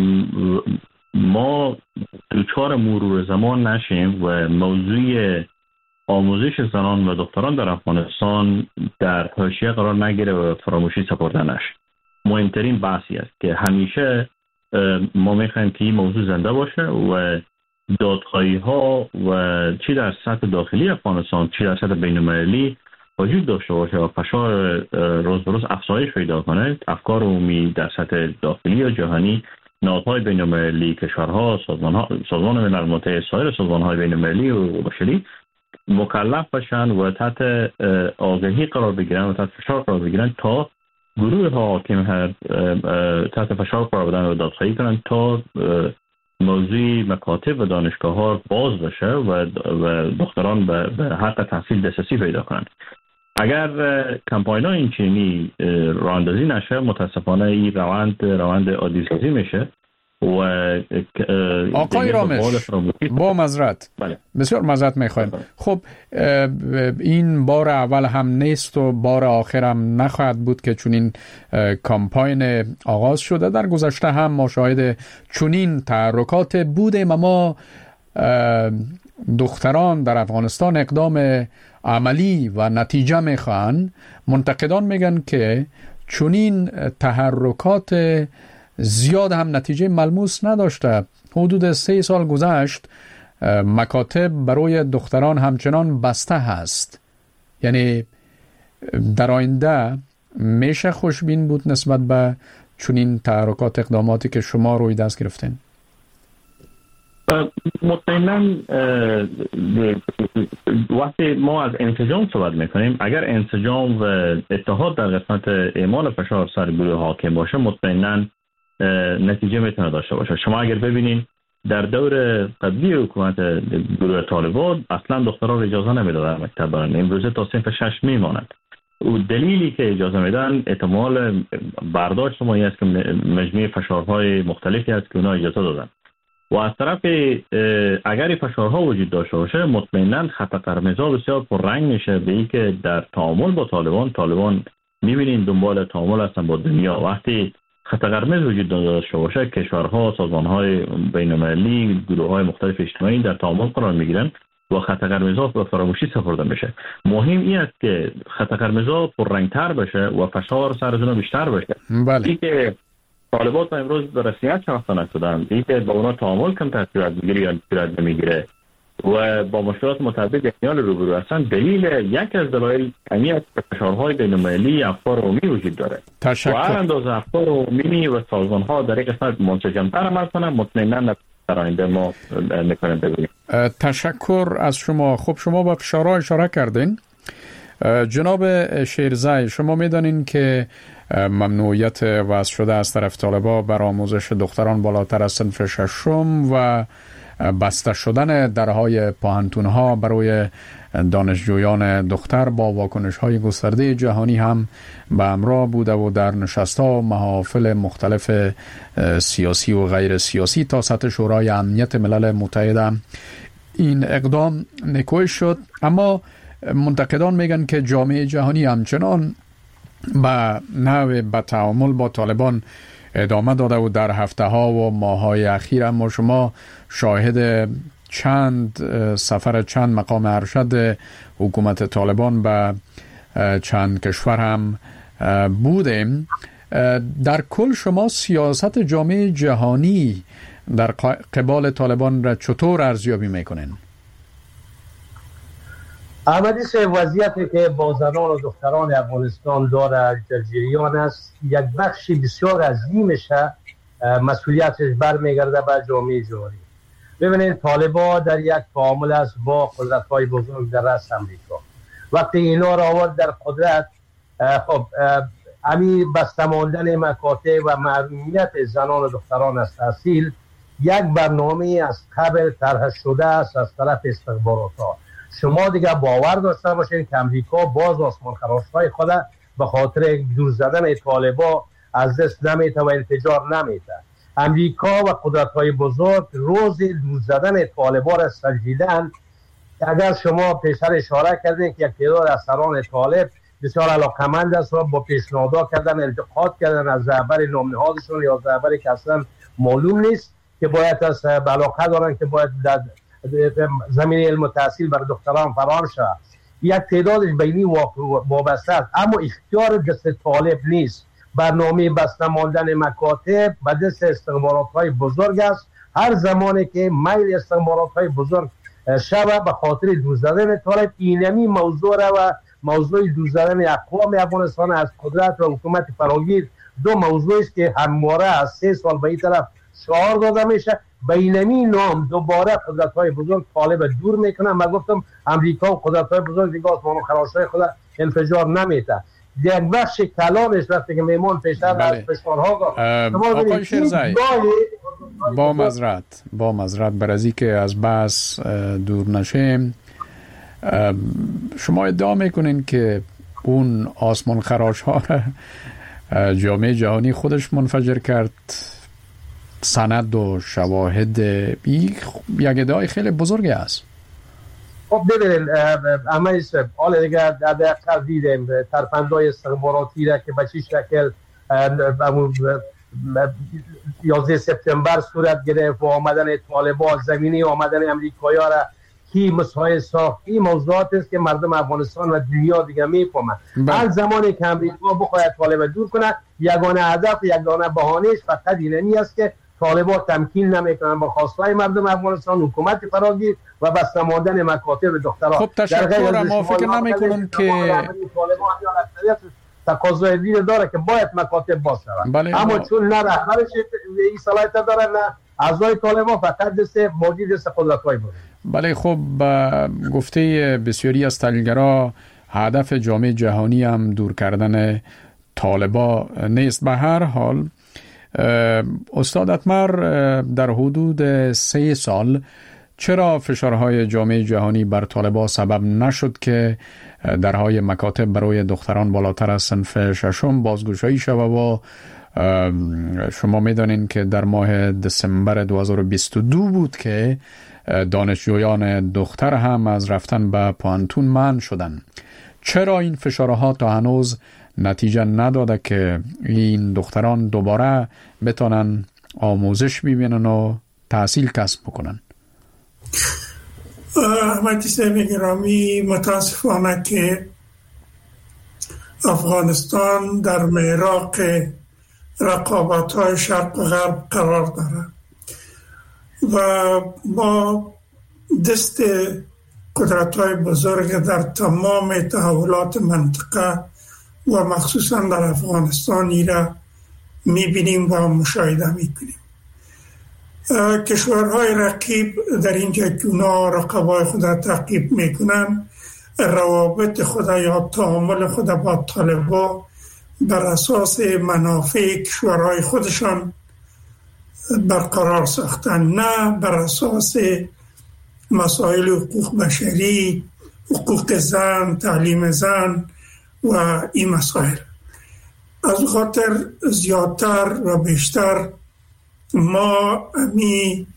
ما دوچار مرور زمان نشیم و موضوع آموزش زنان و دختران در افغانستان در حاشیه قرار نگیره و فراموشی سپرده نشه. مهمترین بحثی است که همیشه ما میخوایم که این موضوع زنده باشه و دادخواهی ها و چی در سطح داخلی افغانستان چی در سطح بین المللی وجود داشته باشه و فشار روز به روز افزایش پیدا کنه. افکار عمومی در سطح داخلی و جهانی، نهادهای بین المللی، کشورها، سازمان‌ها، سازمان ملل متحد، سایر سازمان‌های بین المللی و بشری مکلف باشن و تحت آگهی قرار بگیرن و تحت فشار قرار بگیرن تا گروه ها حاکم تحت فشار قرار بدن و دادخواهی کنن تا موضوع مکاتب و دانشگاه ها باز بشه و و دختران به, به حق تحصیل دسترسی پیدا کنند. اگر کمپاین ها این چینی راه اندازی نشه، متاسفانه این روند روند عادی‌سازی میشه و آقای رامش با معذرت بله. بسیار معذرت میخوایم. خب این بار اول هم نیست و بار آخر هم نخواهد بود که چنین کمپاین آغاز شده. در گذشته هم ما شاهد چنین تحرکات بودیم، اما دختران در افغانستان اقدام عملی و نتیجه میخوان. منتقدان میگن که چنین تحرکات زیاد هم نتیجه ملموس نداشته. حدود سه سال گذشت، مکاتب برای دختران همچنان بسته هست. یعنی در آینده میشه خوشبین بود نسبت به چنین تحرکات اقداماتی که شما روی دست گرفتین؟ مطمئناً وقتی ما از انسجام صحبت میکنیم، اگر انسجام و اتحاد در قسمت اعمال فشار سر گروه حاکم باشه، مطمئناً نتیجه میتونه داشته باشه. شما اگر ببینین در دور قبلی حکومت گروه طالبان اصلا دختران اجازه نمیدادن مکتب برن، امروزه تا صنف شش میمانند. و دلیلی که اجازه میدن احتمال برداشت ما این است که مجموعه فشارهای مختلفی است که اونا اجازه دادن. و از طرف اگر فشارها وجود داشته باشه، مطمئنا خط قرمزها بسیار پررنگ میشه به این که در تعامل با طالبان طالبان میبینین دنبال تعامل هستن با دنیا. وقتی خط قرمز وجود داشته باشه، کشورها، سازمانهای بین‌المللی، گروه‌های مختلف اجتماعی در تعامل قرار میگیرن و خط قرمزها به فراموشی سپرده میشه. مهم این است که خط قرمزها پررنگتر بشه و فشار سر اونها بیشتر بشه. بله. این که طالبات امروز به رسمیت شناخته نشدن، این که با اونا تعامل کم تاثیر میگیره یا تاثیر نمیگیره و با مشکلات متعدد احتمال روبرو هستن، دلیل یک از دلایل همین است که فشارهای بین‌المللی افکار عمومی وجود داره. تشکر. و هر اندازه افکار عمومی و سازمان‌ها در این قسمت منسجم‌تر عمل کنن، مطمئناً در آینده ما می‌تونیم ببینیم. تشکر از شما. خب شما با فشارها اشاره کردین. جناب شیرزای، شما می‌دانین که ممنوعیت وضع شده از طرف طالبان بر آموزش دختران بالاتر از صنف ششم و بسته شدن درهای پوهنتون‌ها برای دانشجویان دختر با واکنش‌های گسترده جهانی هم به همراه بوده و در نشست‌ها و محافل مختلف سیاسی و غیر سیاسی تا سطح شورای امنیت ملل متحد این اقدام نکوی شد. اما منتقدان میگن که جامعه جهانی همچنان به نحو به تعامل با طالبان ادامه داده و در هفته ها و ماه های اخیر اما شما شاهد چند سفر چند مقام ارشد حکومت طالبان به چند کشور هم بودیم. در کل شما سیاست جامعه جهانی در قبال طالبان را چطور ارزیابی میکنین؟ احمدی، وضعیتی که با زنان و دختران افغانستان داره در جریان است، یک بخشی بسیار عظیمش مسئولیتش برمیگرده به جامعه جهانی. ببینید طالبان در یک تعامل است با قدرت‌های بزرگ در رأس امریکا. وقتی اینا را آورد در قدرت، خب امی بسته ماندن مکاتب و محرومیت زنان و دختران از تحصیل یک برنامه از قبل طرح شده است از طرف استخبارات‌ها. شما دیگه باور داشته باشید که امریکا باز آسمان خراش‌های خود به خاطر دور زدن طالبا از دست نمیته و انفجار نمیته. امریکا و قدرت‌های بزرگ روز دور زدن طالبا را سنجیدن. اگر شما پیشتر اشاره کردین که یک تعداد از سران طالب بسیار علاقمند است و با پیشنهادها کردن، التقاط کردن از رهبر نامنهادشون یا رهبری که اصلا معلوم نیست که باید از علاقه دارن که باید در زمینه علم و تحصیل بر دختران فراهم شود. یک تعدادش بینی وابسته است، اما اختیار دست طالب نیست. برنامه بسته ماندن مکاتب به دست استخبارات های بزرگ است. هر زمانی که میل استخبارات های بزرگ شب به خاطر دور زدن طالب، اینمی موضوع را و موضوع دور زدن اقوام افغانستان از قدرت و حکومت فراگیر دو موضوعی است که همواره از سه سال به این طرف شعار داده میشه. بینمی نام دوباره قدرت های بزرگ طالب دور میکنن. من گفتم امریکا و قدرت های بزرگ دیگه آسمان و خراش‌های خود انفجار نمیده. یک بخش کلامش وقتی که میمون پیشتر بله. از فشارها گفت. آقای شیرزایی با مزرعت با مزرعت برازی که از بحث دور نشیم، شما ادعا میکنین که اون آسمان خراش ها را جامعه جهانی خودش منفجر کرد. سند و شواهد یک ادعای خیلی بزرگی است. خب ببینید اما حالا دیگه در دیدیم ترفندهای استخباراتی را که به چه شکل یازده سپتامبر صورت گرفت و آمدن طالبان، زمینه آمدن امریکایی ها را کی مسایه ساخت. این موضوعات است که مردم افغانستان و دنیا دیگه میفهمند. هر زمانی که امریکا بخواهد طالب دور کنه، یگانه هدف یگانه بهانه‌اش فقط اینمی است که طالبان تمکین نمیکنن با خواستهای مردم افغانستان، حکومت فراگیر و بسته ماندن مکاتب دختران. خب تشکر. ما فکر نمیکنم که تقاضای دیگه داره که باید مکاتب باز شود، اما ما... چون نه رهبرش این صلاحیت داره نه اعضای طالبان، فقط دست موجود دست قدرت‌های بود. بله خب گفته بسیاری از تحلیلگرا هدف جامعه جهانی هم دور کردن طالبا نیست. به هر حال استاد اتمر، در حدود سه سال چرا فشارهای جامعه جهانی بر طالبا سبب نشد که درهای مکاتب برای دختران بالاتر از صنف ششم بازگشایی شود و شما میدانین که در ماه دسامبر دو هزار و بیست و دو بود که دانشجویان دختر هم از رفتن به پوانتون منع شدند. چرا این فشارها تا هنوز نتیجه نداده که این دختران دوباره بتونن آموزش ببینن و تحصیل کسب بکنن؟ احمدی صاحب گرامی، متاسفانه که افغانستان در معراق رقابت‌های شرق و غرب قرار دارد و با دست قدرت‌های بزرگ در تمام تحولات منطقه و مخصوصا در افغانستان ایرا می‌بینیم و مشاهده می‌کنیم. کشورهای رقیب در اینجا که اونا رقبای خود تعقیب میکنن، روابط خود یا تعامل خود با طالبا بر اساس منافع کشورهای خودشان برقرار ساختن، نه بر اساس مسائل حقوق بشری، حقوق زن، تعلیم زن و این مسائل. از خاطر زیادتر و بیشتر ما می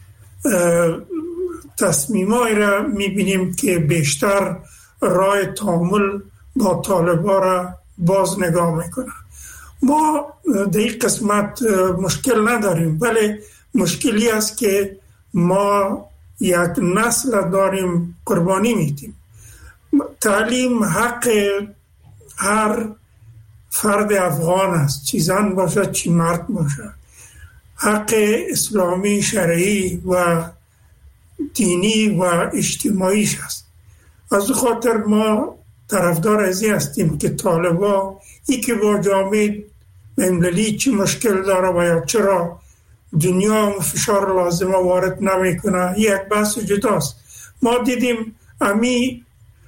تصمیمایی را میبینیم که بیشتر راه تعامل با طالبان را باز نگاه میکنه. ما در این قسمت مشکل نداریم، ولی مشکلی است که ما یک نسل داریم قربانی میدیم. تعلیم حق هر فرد افغان است، چی زن باشد چی مرد باشد، حق اسلامی شرعی و دینی و اجتماعیش است. از خاطر ما طرفدار ازی هستیم که طالبان ای که با جامعه بین‌المللی چی مشکل داره و یا چرا دنیا فشار لازمه وارد نمی کنه، یک بحث جداست. ما دیدیم امی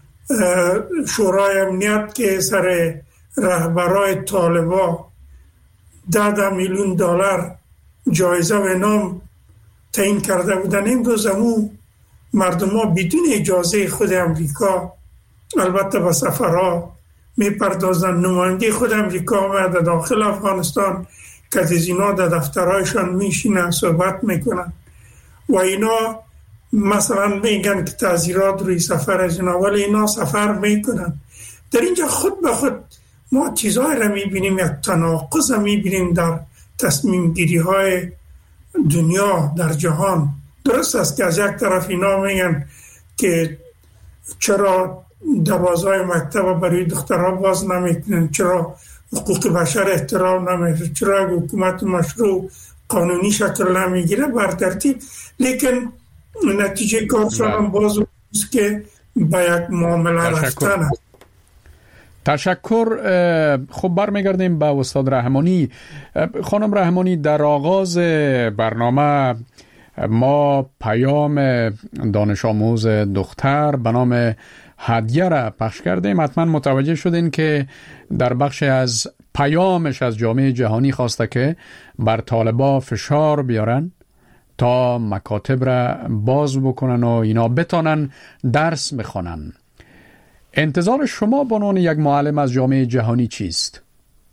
شورای امنیت که سر رهبرای طالبان ده میلیون دلار جایزه و نام تعیین کرده بودن، این روز همون مردم ها بدون اجازه خود امریکا البته به سفرها میپردازن. نماینده خود امریکا آمده داخل افغانستان که از اینا در دفترهایشان میشینن صحبت میکنن و اینا مثلا میگن که تعذیرات روی سفر از اینا، ولی اینا سفر میکنن. در اینجا خود به خود ما چیزهای را میبینیم، یک تناقض میبینیم در تصمیم گیری های دنیا در جهان. درست است که از یک طرف اینا میگن که چرا دروازه‌های مکتب برای دخترها باز نمیکنن، چرا حقوق بشر احترام نمیشه، چرا حکومت مشروع قانونی شکل نمیگیره بر ترتیب، لیکن نتیجه کارشان هم باز است که به یک معامله رفتن است. تشکر. خب برمیگردیم به استاد رحمانی. خانم رحمانی، در آغاز برنامه ما پیام دانش آموز دختر به نام هدیه را پخش کردیم. حتما متوجه شدین که در بخش از پیامش از جامعه جهانی خواسته که بر طالبا فشار بیارن تا مکاتب را باز بکنن و اینا بتانن درس بخونن. انتظار شما به عنوان یک معلم از جامعه جهانی چیست؟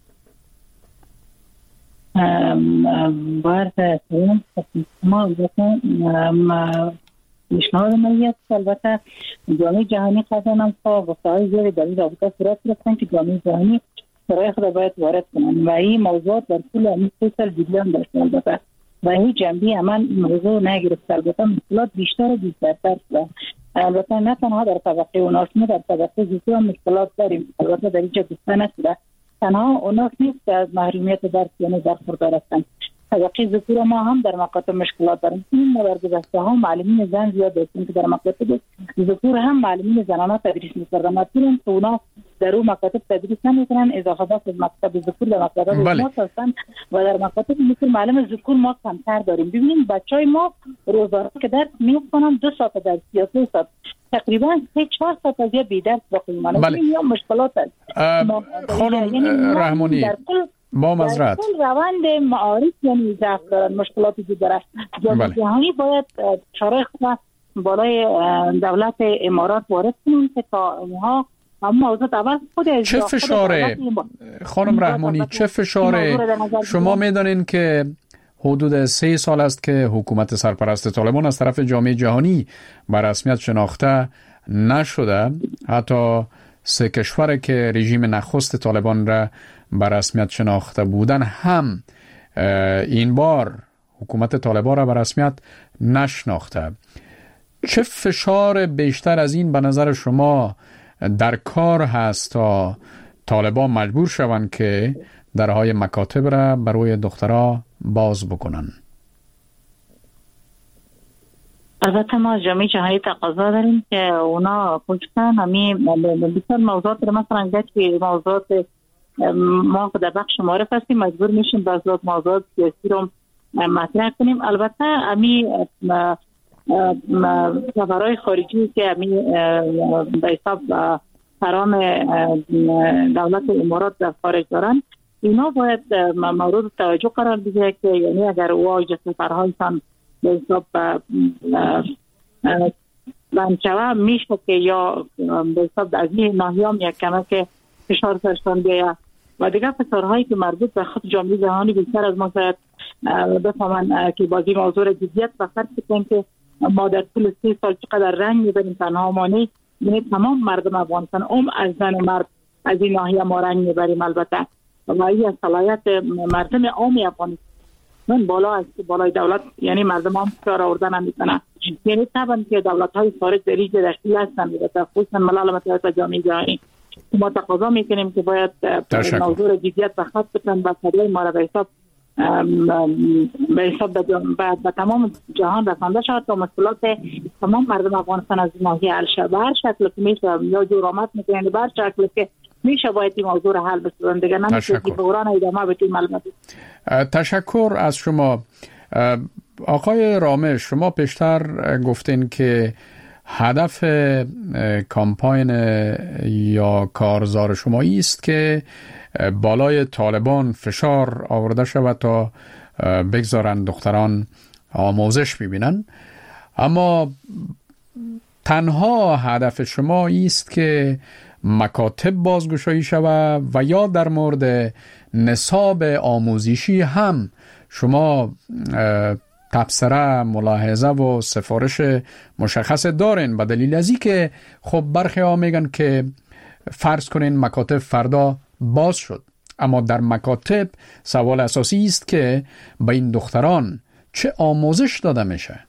باید ما پیشنهاد ملیت البته جامعه جهانی قدرنم تا وسایل زیر در این رابطه صورت گرفتن که جامعه جهانی سرای خود باید وارد کنن و این موضوعات در طول همین سه سال جریان داشت البته و این جنبی عمل موضوع نگرفت. البته مشکلات بیشتر و بیشترتر شده. البته نه تنها در طبقه اوناس، ما در طبقه زیستی هم مشکلات داریم. البته در اینجا گفته نشده تنها اوناس نیست که از محرومیت درس یعنی برخوردار هستند. طبقه ذکور ما هم در مکاتب مشکلات داریم. این ما در گذشته ها معلمین زن زیاد داشتیم که در مکاتب ذکور هم معلمین زنانه تدریس می‌کردن. مثلا اونا در اون مکاتب تدریس نمی‌کنن، اضافه بس از مکتب ذکور در مکاتب ما هستن و در مکاتب مثل معلم ذکور ما کمتر داریم. ببینید بچهای ما روزانه که درس می‌خونن دو ساعت درس یا سه ساعت تقریبا سه چهار ساعت از یه بی درس باقی میمونه. این مشکلات هست. خانم رحمانی با مزرعت روند معارف یعنی ضعف دارن، مشکلاتی که داره. جامعه جهانی باید چاره خود بالای دولت امارات وارد کنن که تا اینها هم موضوع اول خود چه فشاره خانم رحمانی چه فشاره شما میدانین که حدود سه سال است که حکومت سرپرست طالبان از طرف جامعه جهانی به رسمیت شناخته نشده. حتی سه کشور که رژیم نخست طالبان را به رسمیت شناخته بودن هم این بار حکومت طالبان را به رسمیت نشناخته. چه فشار بیشتر از این به نظر شما در کار هست تا طالبان مجبور شوند که درهای مکاتب را برای دخترها باز بکنن؟ البته ما جامعه جهانی تقاضا داریم که اونا پشتن همین بسیار موضوعات رو مثلا گرچه موضوعات ما در بخش معرف هستیم مجبور میشیم بعضی موضوعات سیاسی رو مطرح کنیم. البته همین سفرهای خارجی که همین به حساب سران دولت امارات در خارج دارن اینا باید مورد توجه قرار بگیره که یعنی اگر واجه سفرهایشان به حساب لنچوه میشه که یا به حساب از این ناحیه هم یک کمه که فشار سرشان بیاید و دیگه فشارهایی که مربوط به خود جامعه جهانی بیشتر از ما باید بفهمن که بازی موضوع را جدیت بخرد کنیم که ما در طول سی سال چقدر رنگ میبریم تنها ما نیست، یعنی تمام مردم افغانستان ام از زن و مرد از این ناحیه ما رنگ میبریم. البته و این از صلاحیت مردم عام افغانستان من بالا است که بالای دولت یعنی مردم هم کار آوردن هم میکنن، یعنی طبعا که دولت های خارج در اینجا داشتی هستن میرسه خصوصا ملال متحد و جامعه جهانی ما تقاضا میکنیم که باید موضوع جدیت بخاط بکنن و فریای ما را به حساب به حساب به تمام جهان رسانده شد تا مسئولات تمام مردم افغانستان از ناحیه حل شد. به هر شکل که میشه یا جرامت میکنن به هر شکل که میشه باید این موضوع را حل بسازن دیگه نمیشه که بحران ادامه بدیم. معلومات تشکر از شما. آقای رامش، شما پیشتر گفتین که هدف کامپاین یا کارزار شما است که بالای طالبان فشار آورده شود تا بگذارن دختران آموزش ببینن، اما تنها هدف شما است که مکاتب بازگشایی شود و یا در مورد نصاب آموزشی هم شما تبصره، ملاحظه و سفارش مشخص دارین؟ به دلیل از این که خب برخی ها میگن که فرض کنین مکاتب فردا باز شد، اما در مکاتب سوال اساسی است که به این دختران چه آموزش داده میشه؟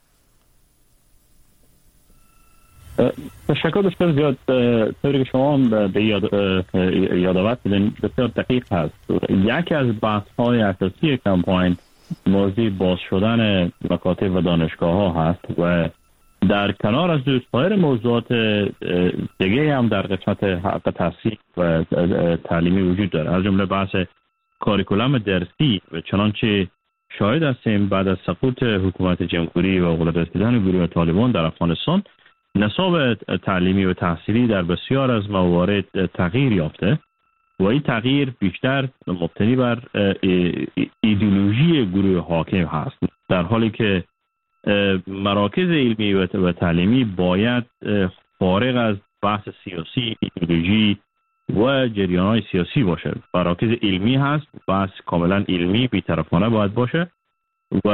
تشکر بسیار زیاد. طوری که شما به یاد یادآور کردین بسیار دقیق هست. یکی از بحث های اساسی کمپاین موضوع باز شدن مکاتب و دانشگاه ها هست و در کنار از سایر موضوعات دیگه هم در قسمت حق تحصیل و تعلیمی وجود داره، از جمله بحث کاریکولم درسی و چنانچه شاهد هستیم بعد از سقوط حکومت جمهوری و غلبه رسیدن گروه طالبان در افغانستان نصاب تعلیمی و تحصیلی در بسیار از موارد تغییر یافته و این تغییر بیشتر مبتنی بر ایدئولوژی گروه حاکم هست، در حالی که مراکز علمی و تعلیمی باید فارغ از بحث سیاسی، ایدئولوژی و جریان‌های سیاسی باشه. مراکز علمی هست، بحث کاملا علمی بی‌طرفانه باید باشه و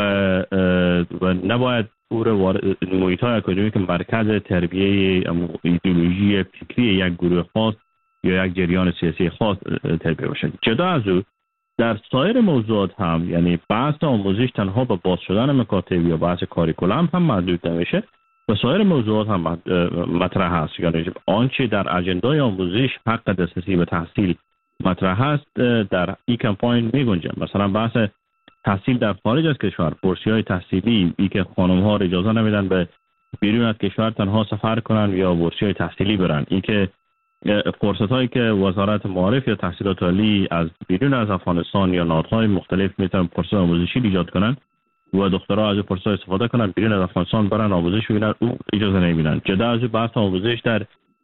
و نباید پور محیط‌های اکادمیک مرکز تربیه ایدئولوژی فکری یک گروه خاص یا یک جریان سیاسی خاص تربیه باشه. جدا از او در سایر موضوعات هم، یعنی بحث آموزش تنها به باز شدن مکاتب یا بحث کاریکولم هم محدود نمیشه و سایر موضوعات هم مطرح هست. یعنی آنچه در اجندای آموزش حق دسترسی به تحصیل مطرح هست در این کمپاین می گنجه. مثلا بحث تحصیل در خارج از کشور، بورسیهای تحصیلی، ای که خانم ها اجازه نمیدن به بیرون از کشور تنها سفر کنن یا بورسیهای تحصیلی برن، ای که فرصت هایی که وزارت معارف یا تحصیلات عالی از بیرون از افغانستان یا نهادهای مختلف میتونن فرصت آموزشی ایجاد کنن و دخترها از فرصت استفاده کنن بیرون از افغانستان برن آموزش ببینن، او اجازه نمیدن. جدا از بحث آموزش در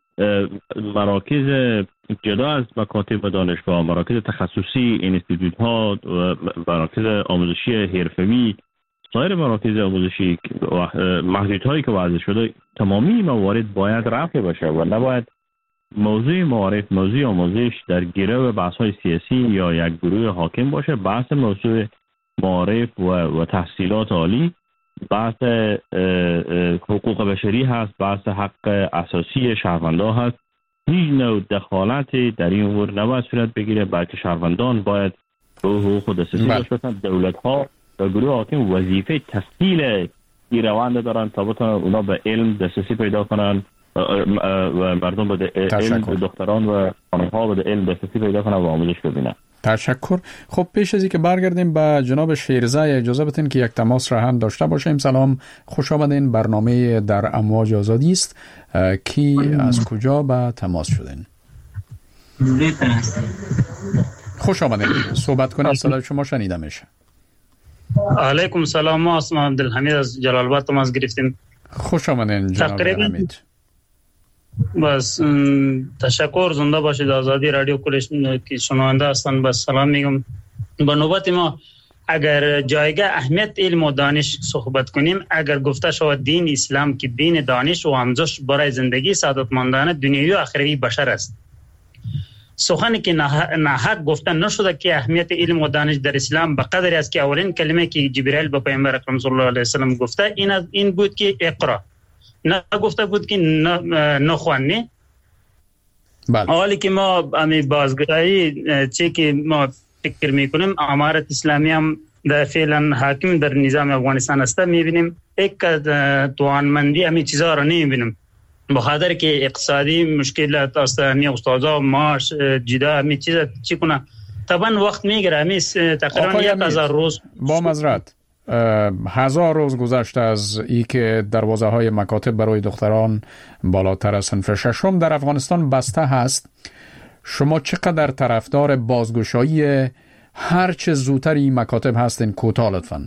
مراکز جدا از مکاتب و دانشگاه، مراکز تخصصی، اینستیتوت ها و مراکز آموزشی حرفه‌ای، سایر مراکز آموزشی محدودیت‌هایی که وضع شده، تمامی موارد باید رفع بشه و نباید موضوع معارف، موضوع آموزش در گرو بحث‌های سیاسی یا یک گروه حاکم باشه. بحث موضوع معارف و, و تحصیلات عالی بحث حقوق بشری هست، بحث حق اساسی شهروندان هست. هیچ نوع دخالتی در این امور نباید صورت بگیره، بلکه شهروندان باید به حقوق خود دسترسی داشته باشند. دولت‌ها و گروه حاکم وظیفه تسهیل این روند دارن تا بتونن اونا به علم دسترسی پیدا کنن و مردم به علم، دختران و خانم‌ها به علم دسترسی پیدا کنن و آموزش ببینن. تشکر. خب پیش از اینکه برگردیم به جناب شیرزه اجازه بدین که یک تماس را هم داشته باشیم. سلام، خوش آمدین. برنامه در امواج آزادی است. کی از کجا به تماس شدین؟ خوش آمدین، صحبت کنید، صدای شما شنیده میشه. علیکم سلام، ما اسمم عبدالحمید از جلال آباد تماس گرفتیم. خوش آمدین جناب حمید. بس تشکر، زنده باشید. آزادی رادیو کلش که شنونده هستن بس سلام میگم. با نوبت ما اگر جایگاه اهمیت علم و دانش صحبت کنیم، اگر گفته شود دین اسلام که دین دانش و آموزش برای زندگی سعادتمندانه دنیوی و اخروی بشر است، سخنی که ناحق گفته نشده که اهمیت علم و دانش در اسلام به قدری است که اولین کلمه که جبرئیل به پیامبر اکرم صلی الله علیه و سلم گفته این این بود که اقرا، نه گفته بود که نخوانی. بله. حالی که ما امی بازگشایی چی که ما فکر میکنیم امارت اسلامی هم در فعلا حاکم در نظام افغانستان است، میبینیم یک توانمندی امی چیزا رو نمیبینیم، بخاطر که اقتصادی مشکلات است، امی استادا معاش جدا امی چیزا چی کنه طبعا وقت میگیره. امی تقریبا یک هزار روز با معذرت هزار روز گذشته از ای که دروازه های مکاتب برای دختران بالاتر از صنف ششم در افغانستان بسته هست. شما چقدر طرفدار بازگشایی هر چه زودتر این مکاتب هستین؟ کوتاه لطفاً.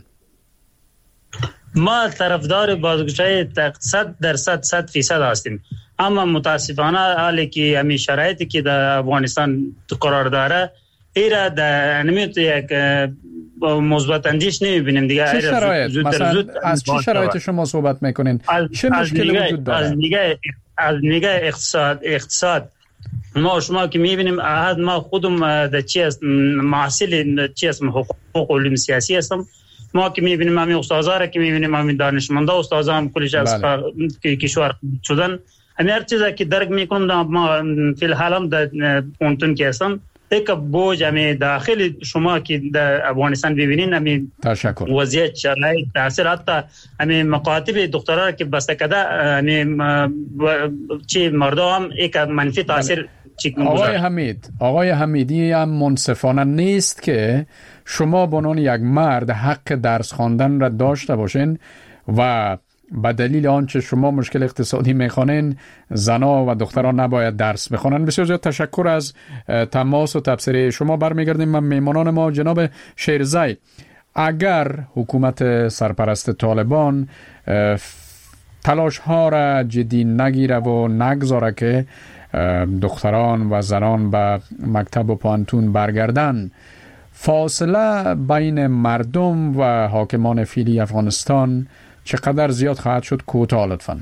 ما طرفدار بازگشایی صد درصد صد فیصد هستیم، اما متاسفانه حالی که همین شرایطی که در افغانستان قرار داره ایرا در نمیت یک مثبت اندیش نمیبینیم دیگه. چه شرایط مثلا از چه شرایط شما صحبت میکنین؟ چه مشکلی وجود داره؟ از نگاه از نگاه اقتصاد اقتصاد ما شما که میبینیم احد ما خودم در چی است محصل چی است حقوق و علوم سیاسی هستم. ما که میبینیم همین استادا را که میبینیم همین دانشمندا استادا هم کلش از کشور شدن همین هر چیزی که درک میکنم ما فی الحال هم در پونتون که هستم یک بوج همین داخل شما که در افغانستان ببینین همین تشکر وضعیت شرایط تاثیر حتی همین مکاتب دکترا که بسته کده همین چی مردم هم یک منفی تاثیر. آقای حمید آقای حمیدی هم منصفانه نیست که شما به عنوان یک مرد حق درس خواندن را داشته باشین و به دلیل آنچه شما مشکل اقتصادی میخوانین زنا و دختران نباید درس بخوانن. بسیار زیاد تشکر از تماس و تبصره شما. برمیگردیم به میمانان ما. جناب شیرزی، اگر حکومت سرپرست طالبان تلاش ها را جدی نگیره و نگذاره که دختران و زنان به مکتب و پانتون برگردن، فاصله بین مردم و حاکمان فعلی افغانستان چقدر زیاد خواهد شد؟ کوتاه لطفاً.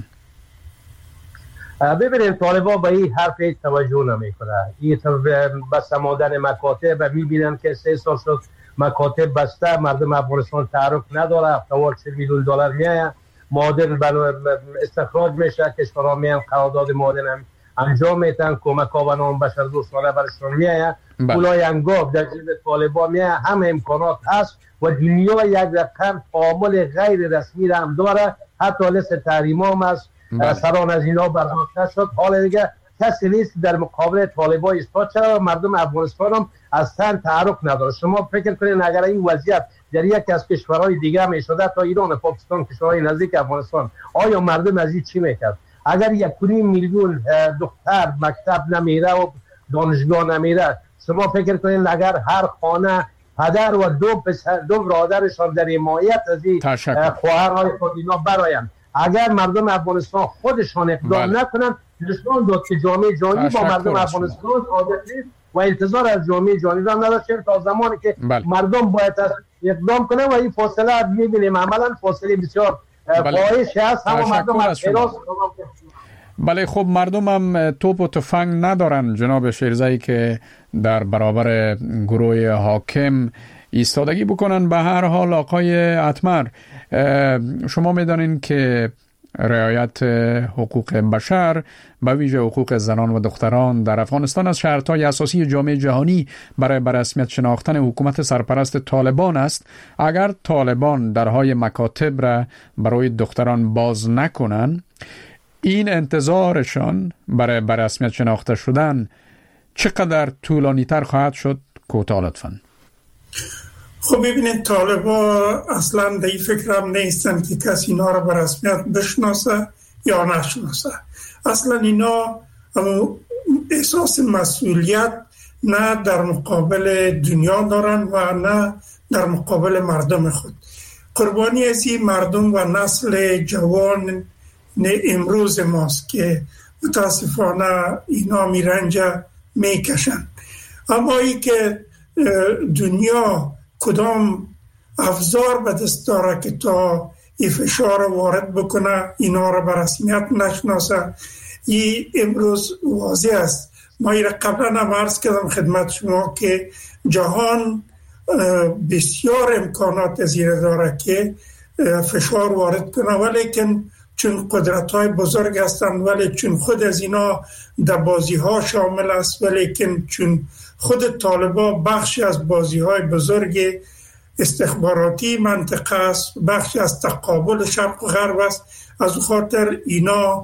ببینید طالبان به این حرف توجه نمی کنه. این بسته ماندن مکاتب و میبینن که سه سال شد مکاتب بسته، مردم افغانستان تعرف نداره، افتوار چه میلیون دلار میایه، معادن استخراج میشه، کشورها میان قرارداد معادن انجام میتن، کمک ها و نام بشر دوستانه برشون میایه، پولای انگاب در جیب طالبان میایه، همه امکانات هست و دنیا یک رقم تعامل غیر رسمی را هم داره، حتی لست تحریم هم هست. سران از اینا برخواه شد. حالا دیگه کسی نیست در مقابل طالبان ایستاد، چرا مردم افغانستان هم اصلا تعرف نداره. شما فکر کنید اگر این وضعیت در یک از کشورهای دیگه هم شده تا ایران، پاکستان، کشورهای نزدیک افغانستان، آیا مردم از این چی میکرد؟ اگر یک کنیم میلیون دختر مکتب نمیره و دانشگاه نمیره، شما فکر کنید اگر هر خانه پدر و دو پسر دو برادرشان در حمایت از این خواهرهای خود اینا براین، اگر مردم افغانستان خودشان اقدام بله. نکنن، نشان داد که جامعه جهانی با مردم افغانستان عادت نیست و انتظار از جامعه جهانی را نداشته تا زمانی که بله. مردم باید اقدام کنه و این فاصله میبینیم عملا فاصله بسیار فاحش هست. هم مردم از حراس بله. خب مردم هم توپ و تفنگ ندارن جناب شیرزی که در برابر گروه حاکم ایستادگی بکنن. به هر حال آقای اتمر، شما میدانین که رعایت حقوق بشر به ویژه حقوق زنان و دختران در افغانستان از شرطهای اساسی جامعه جهانی برای برسمیت شناختن حکومت سرپرست طالبان است. اگر طالبان درهای مکاتب را برای دختران باز نکنن، این انتظارشان برای برسمیت شناخته شدن چقدر طولانی تر خواهد شد؟ کوتاه لطفاً. خب ببینید طالبان اصلا در این فکر هم نیستن که کسی اینا رو به رسمیت بشناسه یا نشناسه. اصلا اینا احساس مسئولیت نه در مقابل دنیا دارن و نه در مقابل مردم خود. قربانی از این مردم و نسل جوان امروز ماست که متاسفانه اینا میرنج میکشن. اما ای که دنیا کدام افزار به دست داره که تا این فشار وارد بکنه اینا را به رسمیت نشناسه، این امروز واضح است. ما این قبلا هم عرض کردم خدمت شما که جهان بسیار امکانات از این داره که فشار وارد کنه، ولیکن چون قدرت های بزرگ هستند، ولی چون خود از اینا در بازی ها شامل است، ولیکن چون خود طالبان بخشی از بازی های بزرگ استخباراتی منطقه است، بخشی از تقابل شرق و غرب است، از خاطر اینا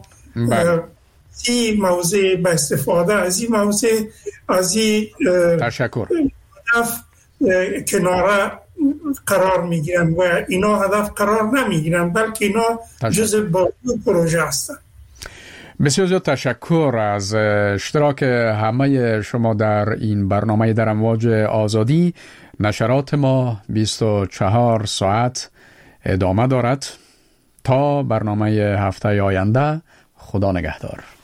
این موضوع به استفاده از این موضوع از این تشکر هدف کناره قرار میگیرن و اینا هدف قرار نمیگیرن، بلکه اینا جزء بازی پروژه هستند. بسیار زیاد تشکر از اشتراک همه شما در این برنامه در امواج آزادی. نشرات ما بیست و چهار ساعت ادامه دارد تا برنامه هفته آینده. خدا نگهدار.